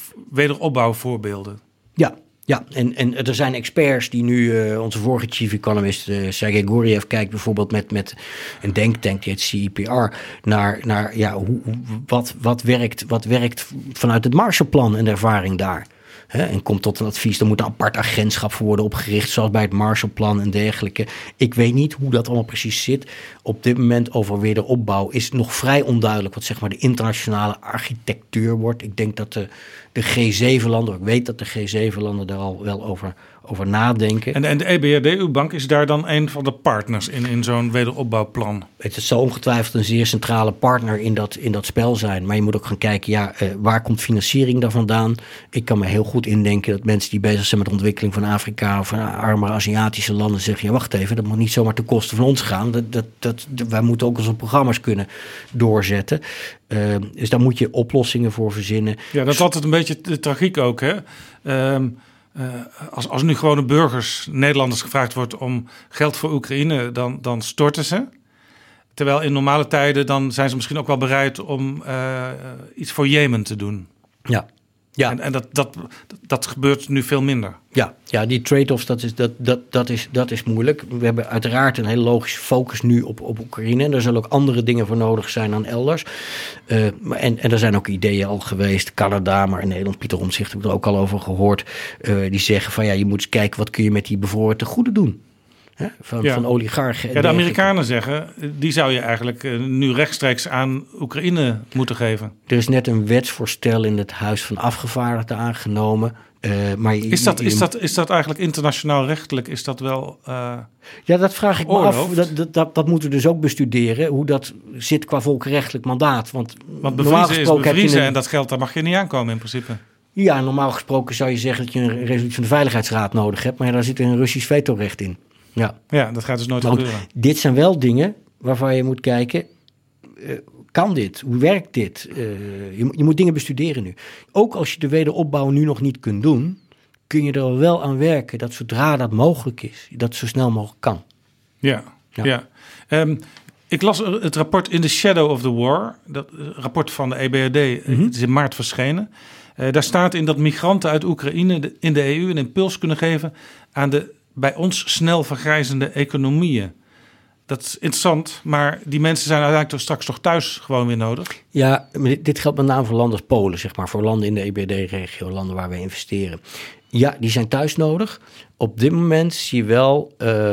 wederopbouwvoorbeelden. Ja, ja. En, en er zijn experts die nu, uh, onze vorige chief economist, uh, Sergei Guriev, kijkt bijvoorbeeld met, met een denktank, die heet C E P R, naar, naar ja, hoe, wat, wat, werkt, wat werkt vanuit het Marshallplan en de ervaring daar. He, en komt tot een advies, er moet een apart agentschap voor worden opgericht, zoals bij het Marshallplan en dergelijke. Ik weet niet hoe dat allemaal precies zit. Op dit moment over wederopbouw is het nog vrij onduidelijk wat zeg maar de internationale architectuur wordt. Ik denk dat de, de G zeven landen, ik weet dat de G zeven landen daar al wel over, over nadenken. En, en de E B R D, uw bank, is daar dan een van de partners in, in zo'n wederopbouwplan? Het zal ongetwijfeld een zeer centrale partner in dat, in dat spel zijn. Maar je moet ook gaan kijken, ja, uh, waar komt financiering daar vandaan? Ik kan me heel goed indenken dat mensen die bezig zijn met de ontwikkeling van Afrika of van armere Aziatische landen zeggen, ja, wacht even, dat moet niet zomaar ten koste van ons gaan. Dat, dat, dat, wij moeten ook onze programma's kunnen doorzetten. Uh, dus daar moet je oplossingen voor verzinnen. Ja, dat is altijd een beetje de tragiek ook, hè? Um, uh, als, als nu gewone burgers, Nederlanders, gevraagd wordt om geld voor Oekraïne, dan, dan storten ze. Terwijl in normale tijden dan zijn ze misschien ook wel bereid om uh, iets voor Jemen te doen. Ja. Ja. En, en dat, dat, dat gebeurt nu veel minder. Ja, ja, die trade-offs, dat is, dat, dat, dat, is, dat is moeilijk. We hebben uiteraard een hele logische focus nu op, op Oekraïne. En er zullen ook andere dingen voor nodig zijn dan elders. Uh, en, en er zijn ook ideeën al geweest. Canada, maar in Nederland, Pieter Omtzigt, heb ik er ook al over gehoord. Uh, die zeggen van ja, je moet eens kijken wat kun je met die bevroren tegoeden doen. Hè? Van, ja. van oligarchen. Ja, de Amerikanen zeggen, die zou je eigenlijk uh, nu rechtstreeks aan Oekraïne moeten geven. Er is net een wetsvoorstel in het Huis van Afgevaardigden aangenomen. Uh, maar je, is, dat, je, is, dat, is dat eigenlijk internationaal rechtelijk? Is dat wel uh, Ja, dat vraag ik me oorloofd? af. Dat, dat, dat, dat moeten we dus ook bestuderen. Hoe dat zit qua volkenrechtelijk mandaat. Want, Want bevriezen is bevriezen een, en dat geld, daar mag je niet aankomen in principe. Ja, normaal gesproken zou je zeggen dat je een resolutie van de Veiligheidsraad nodig hebt. Maar daar zit een Russisch vetorecht in. Ja, ja, dat gaat dus nooit Want gebeuren. Dit zijn wel dingen waarvan je moet kijken, uh, kan dit? Hoe werkt dit? Uh, je, je moet dingen bestuderen nu. Ook als je de wederopbouw nu nog niet kunt doen, kun je er wel aan werken dat zodra dat mogelijk is, dat zo snel mogelijk kan. Ja, ja. ja. Um, ik las het rapport In the Shadow of the War, dat rapport van de E B R D, mm-hmm. Het is in maart verschenen. Uh, daar staat in dat migranten uit Oekraïne de, in de E U een impuls kunnen geven aan de bij ons snel vergrijzende economieën. Dat is interessant, maar die mensen zijn uiteindelijk straks toch thuis gewoon weer nodig? Ja, dit, dit geldt met name voor landen als Polen, zeg maar, voor landen in de E B R D-regio, landen waar wij investeren. Ja, die zijn thuis nodig. Op dit moment zie je wel uh, uh,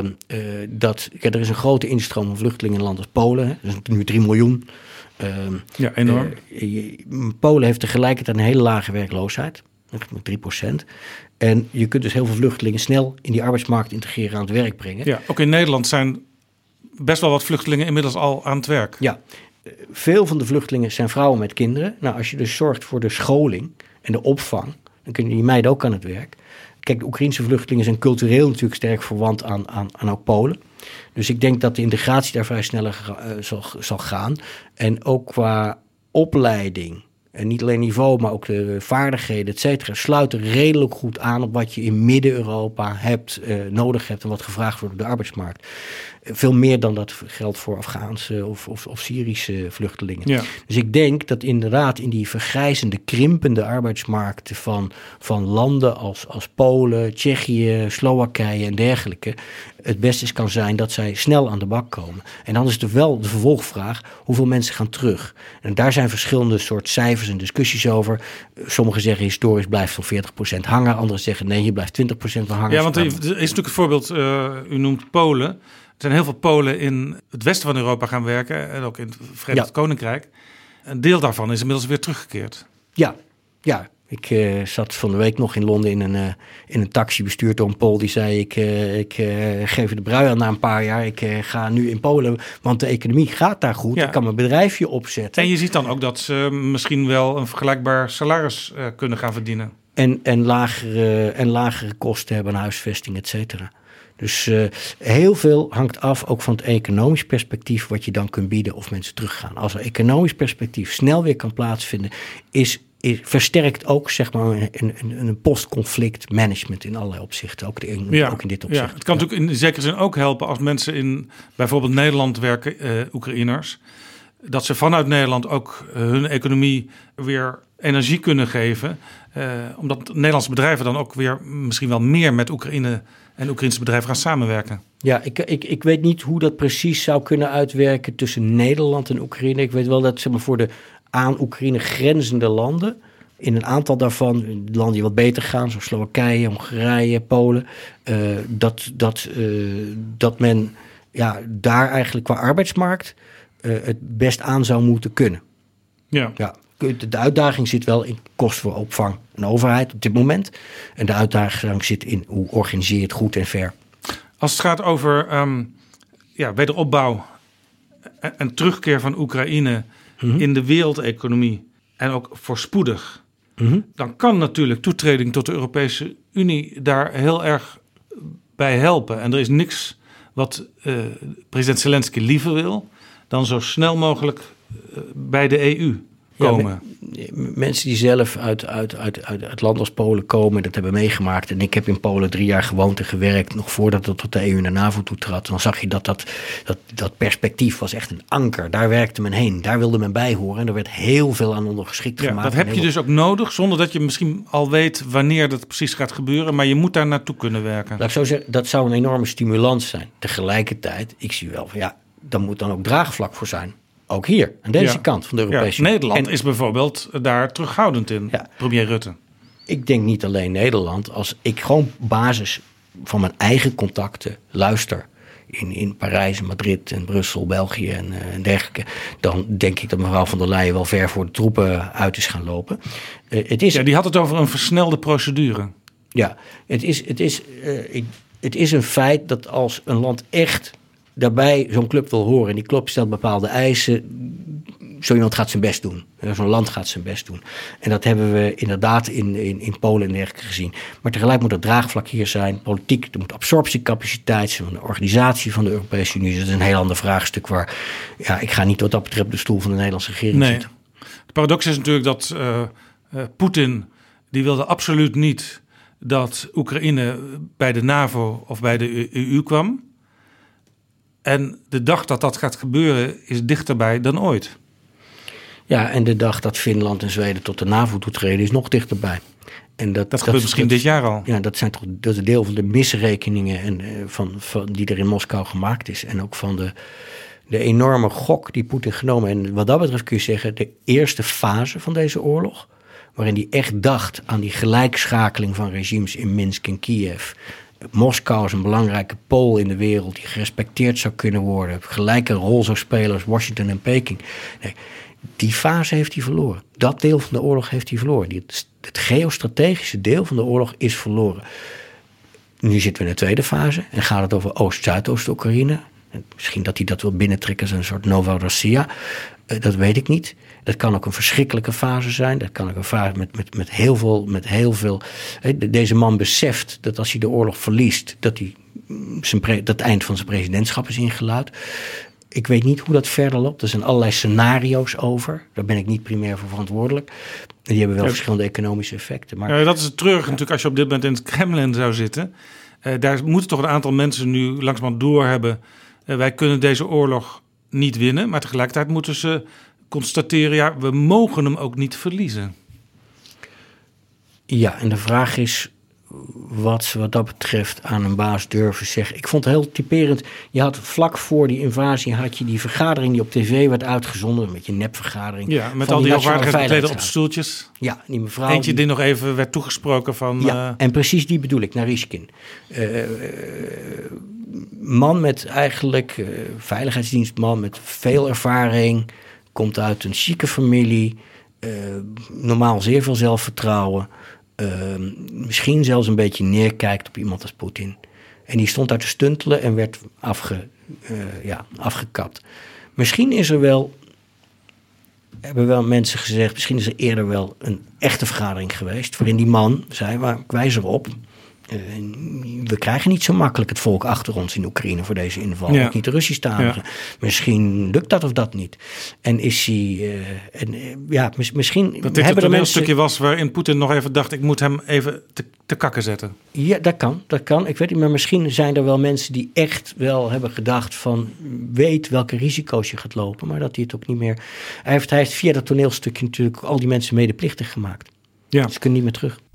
dat ja, er is een grote instroom van vluchtelingen in landen als Polen. Hè. Er zijn nu drie miljoen. Uh, ja, enorm. Uh, Polen heeft tegelijkertijd een hele lage werkloosheid. drie procent. En je kunt dus heel veel vluchtelingen snel in die arbeidsmarkt integreren, aan het werk brengen. Ja, ook in Nederland zijn best wel wat vluchtelingen inmiddels al aan het werk. Ja, veel van de vluchtelingen zijn vrouwen met kinderen. Nou, als je dus zorgt voor de scholing en de opvang, dan kunnen die meiden ook aan het werk. Kijk, de Oekraïnse vluchtelingen zijn cultureel natuurlijk sterk verwant aan, aan, aan ook Polen. Dus ik denk dat de integratie daar vrij sneller uh, zal, zal gaan. En ook qua opleiding, en niet alleen niveau, maar ook de vaardigheden, et cetera, sluiten redelijk goed aan op wat je in Midden-Europa hebt, uh, nodig hebt en wat gevraagd wordt op de arbeidsmarkt. Veel meer dan dat geldt voor Afghaanse of, of, of Syrische vluchtelingen. Ja. Dus ik denk dat inderdaad in die vergrijzende, krimpende arbeidsmarkten van, van landen als, als Polen, Tsjechië, Slowakije en dergelijke, het beste is kan zijn dat zij snel aan de bak komen. En dan is er wel de vervolgvraag, hoeveel mensen gaan terug? En daar zijn verschillende soort cijfers en discussies over. Sommigen zeggen historisch blijft zo'n veertig procent hangen. Anderen zeggen nee, hier blijft twintig procent van hangen. Ja, want er is natuurlijk een voorbeeld, uh, u noemt Polen. Er zijn heel veel Polen in het westen van Europa gaan werken en ook in het Verenigd ja. Koninkrijk. Een deel daarvan is inmiddels weer teruggekeerd. Ja, ja. Ik uh, zat van de week nog in Londen in een, uh, in een taxi bestuurd door een Pool. Die zei, ik, uh, ik uh, geef de brui aan na een paar jaar. Ik uh, ga nu in Polen, want de economie gaat daar goed. Ja. Ik kan mijn bedrijfje opzetten. En je ziet dan ook dat ze misschien wel een vergelijkbaar salaris uh, kunnen gaan verdienen. En, en, lagere, en lagere kosten hebben aan huisvesting, et cetera. Dus uh, heel veel hangt af ook van het economisch perspectief wat je dan kunt bieden of mensen teruggaan. Als er economisch perspectief snel weer kan plaatsvinden, is, is versterkt ook zeg maar een, een, een post-conflict management in allerlei opzichten. Ook, de, in, ja, ook in dit opzicht. Ja, het kan ja. natuurlijk in zekere zin ook helpen als mensen in bijvoorbeeld Nederland werken, uh, Oekraïners, dat ze vanuit Nederland ook uh, hun economie weer energie kunnen geven. Uh, omdat Nederlandse bedrijven dan ook weer misschien wel meer met Oekraïne en Oekraïnse bedrijven gaan samenwerken. Ja, ik, ik, ik weet niet hoe dat precies zou kunnen uitwerken tussen Nederland en Oekraïne. Ik weet wel dat zeg maar, voor de aan Oekraïne grenzende landen, in een aantal daarvan, landen die wat beter gaan, zoals Slowakije, Hongarije, Polen, uh, dat, dat, uh, dat men ja, daar eigenlijk qua arbeidsmarkt uh, het best aan zou moeten kunnen. Ja. Ja. De uitdaging zit wel in kosten voor opvang en overheid op dit moment. En de uitdaging zit in hoe organiseer je het goed en fair. Als het gaat over um, ja, wederopbouw en, en terugkeer van Oekraïne mm-hmm. in de wereldeconomie en ook voorspoedig, mm-hmm. dan kan natuurlijk toetreding tot de Europese Unie daar heel erg bij helpen. En er is niks wat uh, president Zelensky liever wil dan zo snel mogelijk uh, bij de E U komen. Ja, mensen die zelf uit, uit, uit, uit het land als Polen komen, dat hebben meegemaakt. En ik heb in Polen drie jaar gewoond en gewerkt, nog voordat het tot de E U en de NAVO toetrad. Dan zag je dat dat, dat dat perspectief was echt een anker. Daar werkte men heen, daar wilde men bij horen. En er werd heel veel aan ondergeschikt ja, gemaakt. Dat heb je dus ook nodig, zonder dat je misschien al weet wanneer dat precies gaat gebeuren. Maar je moet daar naartoe kunnen werken. Laat ik zo zeggen, dat zou een enorme stimulans zijn. Tegelijkertijd, ik zie wel van ja, daar moet dan ook draagvlak voor zijn. Ook hier, aan deze ja. kant van de Europese Unie. Ja, Nederland en, is bijvoorbeeld daar terughoudend in, ja, premier Rutte. Ik denk niet alleen Nederland. Als ik gewoon op basis van mijn eigen contacten luister in, in Parijs, Madrid en Brussel, België en, uh, en dergelijke, dan denk ik dat mevrouw van der Leyen wel ver voor de troepen uit is gaan lopen. Uh, het is, ja, die had het over een versnelde procedure. Ja, het is, het is, uh, ik, het is een feit dat als een land echt daarbij zo'n club wil horen en die club stelt bepaalde eisen, zo iemand gaat zijn best doen. Zo'n land gaat zijn best doen. En dat hebben we inderdaad in, in, in Polen en dergelijke gezien. Maar tegelijk moet er draagvlak hier zijn. Politiek, er moet absorptiecapaciteit zijn van de organisatie van de Europese Unie. Dat is een heel ander vraagstuk waar, ja, ik ga niet wat dat betreft op de stoel van de Nederlandse regering nee. zitten. De paradox is natuurlijk dat uh, uh, Poetin, die wilde absoluut niet dat Oekraïne bij de NAVO of bij de E U kwam. En de dag dat dat gaat gebeuren is dichterbij dan ooit. Ja, en de dag dat Finland en Zweden tot de NAVO toetreden is nog dichterbij. En dat, dat, dat gebeurt misschien dat, dit jaar al. Ja, dat zijn toch dat is een deel van de misrekeningen en, uh, van, van, die er in Moskou gemaakt is. En ook van de, de enorme gok die Poetin genomen. En wat dat betreft kun je zeggen, de eerste fase van deze oorlog, waarin hij echt dacht aan die gelijkschakeling van regimes in Minsk en Kiev. Moskou is een belangrijke pool in de wereld die gerespecteerd zou kunnen worden. Gelijke rol zou spelen als Washington en Peking. Nee, die fase heeft hij verloren. Dat deel van de oorlog heeft hij verloren. Die, het geostrategische deel van de oorlog is verloren. Nu zitten we in de tweede fase en gaat het over Oost-Zuidoost-Oekraïne. Misschien dat hij dat wil binnentrekken als een soort Novorossiya. Uh, dat weet ik niet. Dat kan ook een verschrikkelijke fase zijn. Dat kan ook een fase met, met, met heel veel... Met heel veel uh, deze man beseft dat als hij de oorlog verliest, dat, hij, zijn pre, dat het eind van zijn presidentschap is ingeluid. Ik weet niet hoe dat verder loopt. Er zijn allerlei scenario's over. Daar ben ik niet primair voor verantwoordelijk. Die hebben wel ja. verschillende economische effecten. Maar, ja, dat is het treurige ja. natuurlijk als je op dit moment in het Kremlin zou zitten. Uh, daar moeten toch een aantal mensen nu langzamerhand doorhebben. Uh, wij kunnen deze oorlog niet winnen. Maar tegelijkertijd moeten ze constateren, ja, we mogen hem ook niet verliezen. Ja, en de vraag is wat ze wat dat betreft aan een baas durven zeggen. Ik vond het heel typerend. Je had vlak voor die invasie had je die vergadering die op tv werd uitgezonden, met je nepvergadering. Ja, met al die hoogwaardigheidsbekleden op stoeltjes. Ja, die mevrouw. Eentje die, die nog even werd toegesproken van. Ja, uh... en precies die bedoel ik, Narishkin. Uh, uh, man met eigenlijk uh, veiligheidsdienstman met veel ervaring, komt uit een chique familie, uh, normaal zeer veel zelfvertrouwen. Uh, misschien zelfs een beetje neerkijkt op iemand als Poetin. En die stond daar te stuntelen en werd afge, uh, ja, afgekapt. Misschien is er wel, hebben wel mensen gezegd, misschien is er eerder wel een echte vergadering geweest, waarin die man zei, maar ik wijs erop, uh, we krijgen niet zo makkelijk het volk achter ons in Oekraïne voor deze inval. Ja. Ook niet de Russisch-taligen. Ja. Misschien lukt dat of dat niet. En is hij, uh, en, uh, ja, mis, misschien dat dit hebben er er een mensen stukje was waarin Poetin nog even dacht, ik moet hem even te, te kakken zetten. Ja, dat kan, dat kan. Ik weet niet, maar misschien zijn er wel mensen die echt wel hebben gedacht van, weet welke risico's je gaat lopen, maar dat hij het ook niet meer. Hij heeft, hij heeft via dat toneelstukje natuurlijk al die mensen medeplichtig gemaakt. Ja. Ze kunnen niet meer terug.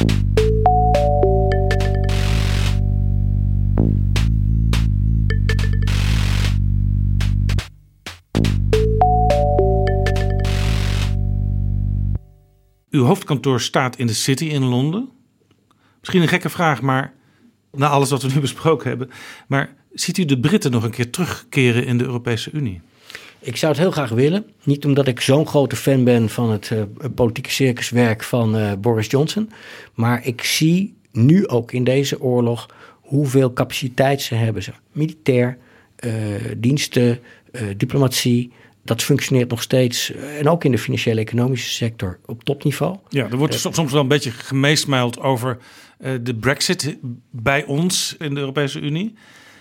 Uw hoofdkantoor staat in de City in Londen. Misschien een gekke vraag, maar na alles wat we nu besproken hebben. Maar ziet u de Britten nog een keer terugkeren in de Europese Unie? Ik zou het heel graag willen. Niet omdat ik zo'n grote fan ben van het uh, politieke circuswerk van uh, Boris Johnson. Maar ik zie nu ook in deze oorlog hoeveel capaciteit ze hebben. Militair, uh, diensten, uh, diplomatie. Dat functioneert nog steeds, en ook in de financiële economische sector, op topniveau. Ja, er wordt uh, soms wel een beetje gemeesmuild over uh, de Brexit bij ons in de Europese Unie.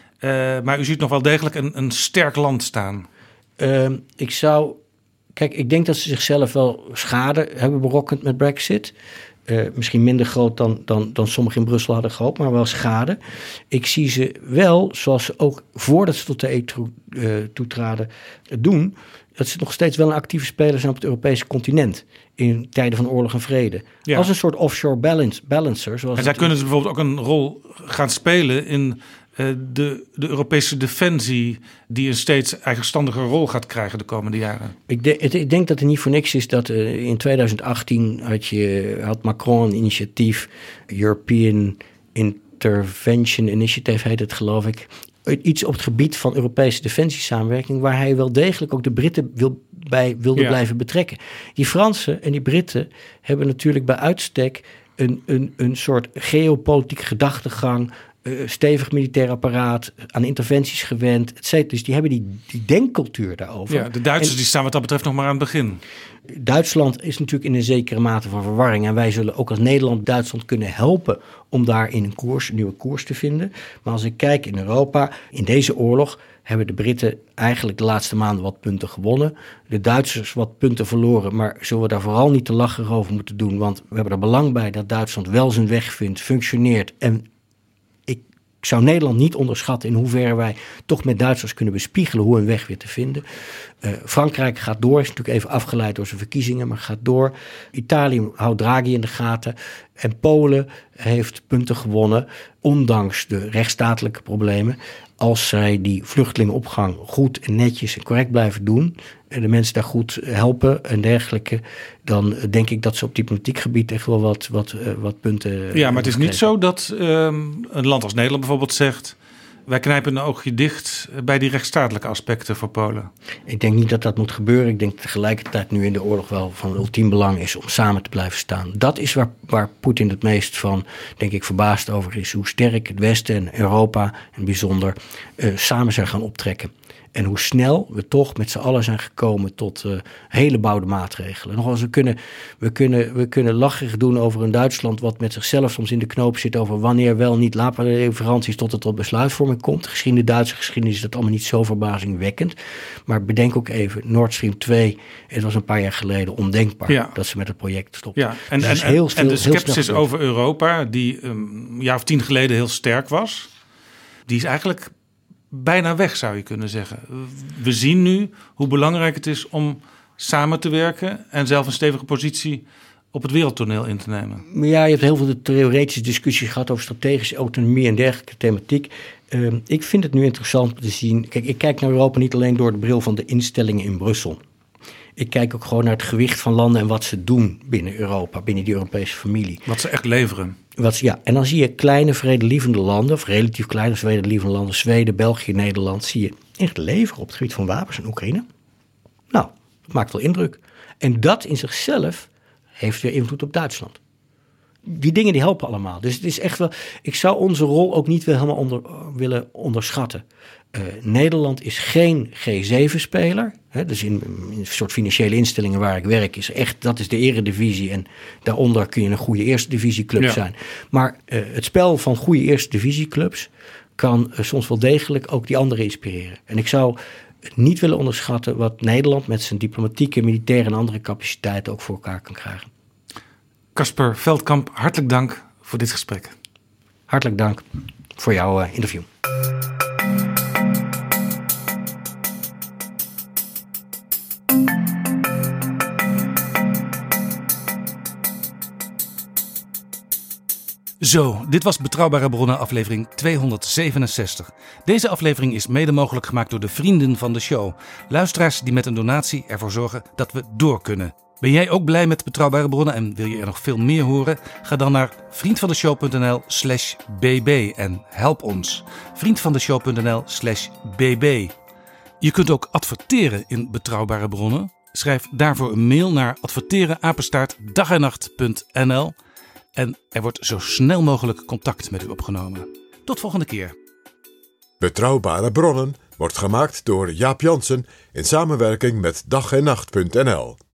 Uh, maar u ziet nog wel degelijk een, een sterk land staan. Uh, ik zou... Kijk, ik denk dat ze zichzelf wel schade hebben berokkend met Brexit. Uh, misschien minder groot dan, dan, dan sommigen in Brussel hadden gehoopt, maar wel schade. Ik zie ze wel, zoals ze ook voordat ze tot de E U uh, toetraden, uh, doen, dat ze nog steeds wel een actieve speler zijn op het Europese continent in tijden van oorlog en vrede. Ja. Als een soort offshore balance, balancer. Zoals en zij kunnen dus bijvoorbeeld ook een rol gaan spelen in uh, de, de Europese defensie, die een steeds eigenstandige rol gaat krijgen de komende jaren. Ik, de, ik denk dat het niet voor niks is dat uh, in twintig achttien had, je, had Macron een initiatief, European Intervention Initiative heet het, geloof ik. Iets op het gebied van Europese defensiesamenwerking, waar hij wel degelijk ook de Britten wil, bij wilde ja. blijven betrekken. Die Fransen en die Britten hebben natuurlijk bij uitstek een, een, een soort geopolitieke gedachtegang, uh, stevig militair apparaat, aan interventies gewend, et cetera. Dus die hebben die, die denkcultuur daarover. Ja, de Duitsers en, die staan wat dat betreft nog maar aan het begin. Duitsland is natuurlijk in een zekere mate van verwarring. En wij zullen ook als Nederland Duitsland kunnen helpen om daar in een koers, een nieuwe koers te vinden. Maar als ik kijk in Europa, in deze oorlog hebben de Britten eigenlijk de laatste maanden wat punten gewonnen. De Duitsers wat punten verloren, maar zullen we daar vooral niet te lachen over moeten doen. Want we hebben er belang bij dat Duitsland wel zijn weg vindt, functioneert. En ik zou Nederland niet onderschatten in hoeverre wij toch met Duitsers kunnen bespiegelen hoe een weg weer te vinden. Uh, Frankrijk gaat door, is natuurlijk even afgeleid door zijn verkiezingen, maar gaat door. Italië houdt Draghi in de gaten. En Polen heeft punten gewonnen, ondanks de rechtsstatelijke problemen. Als zij die vluchtelingenopgang goed en netjes en correct blijven doen, en de mensen daar goed helpen en dergelijke, dan denk ik dat ze op diplomatiek gebied echt wel wat, wat, uh, wat punten. Ja, maar het is niet zo dat um, een land als Nederland bijvoorbeeld zegt, wij knijpen een oogje dicht bij die rechtsstatelijke aspecten voor Polen. Ik denk niet dat dat moet gebeuren. Ik denk tegelijkertijd nu in de oorlog wel van ultiem belang is om samen te blijven staan. Dat is waar, waar Poetin het meest van, denk ik, verbaasd over is. Hoe sterk het Westen en Europa in bijzonder uh, samen zijn gaan optrekken. En hoe snel we toch met z'n allen zijn gekomen tot uh, hele bouwde maatregelen. Nog eens, we kunnen, we, kunnen, we kunnen lacherig doen over een Duitsland wat met zichzelf soms in de knoop zit over wanneer wel niet wapenleveranties tot het tot besluitvorming komt. Gezien de Duitse geschiedenis is dat allemaal niet zo verbazingwekkend. Maar bedenk ook even, Nord Stream twee, het was een paar jaar geleden ondenkbaar ja. dat ze met het project stopten. Ja. En, dus en, heel en, veel, en de scepticis over Europa, die um, een jaar of tien geleden heel sterk was, die is eigenlijk bijna weg, zou je kunnen zeggen. We zien nu hoe belangrijk het is om samen te werken en zelf een stevige positie op het wereldtoneel in te nemen. Ja, je hebt heel veel theoretische discussies gehad over strategische autonomie en dergelijke thematiek. Uh, ik vind het nu interessant om te zien. Kijk, ik kijk naar Europa niet alleen door de bril van de instellingen in Brussel. Ik kijk ook gewoon naar het gewicht van landen en wat ze doen binnen Europa, binnen die Europese familie. Wat ze echt leveren. Wat, ja, en dan zie je kleine vredelievende landen, of relatief kleine vredelievende landen, Zweden, België, Nederland, zie je echt leveren op het gebied van wapens in Oekraïne. Nou, dat maakt wel indruk. En dat in zichzelf heeft weer invloed op Duitsland. Die dingen die helpen allemaal. Dus het is echt wel, ik zou onze rol ook niet helemaal onder, willen onderschatten. Uh, Nederland is geen G zeven speler. Hè, dus in, in een soort financiële instellingen waar ik werk is echt, dat is de eredivisie. En daaronder kun je een goede eerste divisieclub ja. zijn. Maar uh, het spel van goede eerste divisieclubs kan uh, soms wel degelijk ook die anderen inspireren. En ik zou niet willen onderschatten wat Nederland met zijn diplomatieke, militaire en andere capaciteiten ook voor elkaar kan krijgen. Casper Veldkamp, hartelijk dank voor dit gesprek. Hartelijk dank voor jouw uh, interview. Zo, dit was Betrouwbare Bronnen aflevering tweehonderdzevenenzestig. Deze aflevering is mede mogelijk gemaakt door de vrienden van de show. Luisteraars die met een donatie ervoor zorgen dat we door kunnen. Ben jij ook blij met Betrouwbare Bronnen en wil je er nog veel meer horen? Ga dan naar vriendvandeshow.nl slash bb en help ons. vriendvandeshow.nl slash bb. Je kunt ook adverteren in Betrouwbare Bronnen. Schrijf daarvoor een mail naar adverteren apenstaart dag en nacht punt n l. En er wordt zo snel mogelijk contact met u opgenomen. Tot volgende keer. Betrouwbare Bronnen wordt gemaakt door Jaap Jansen in samenwerking met dag en nacht punt n l.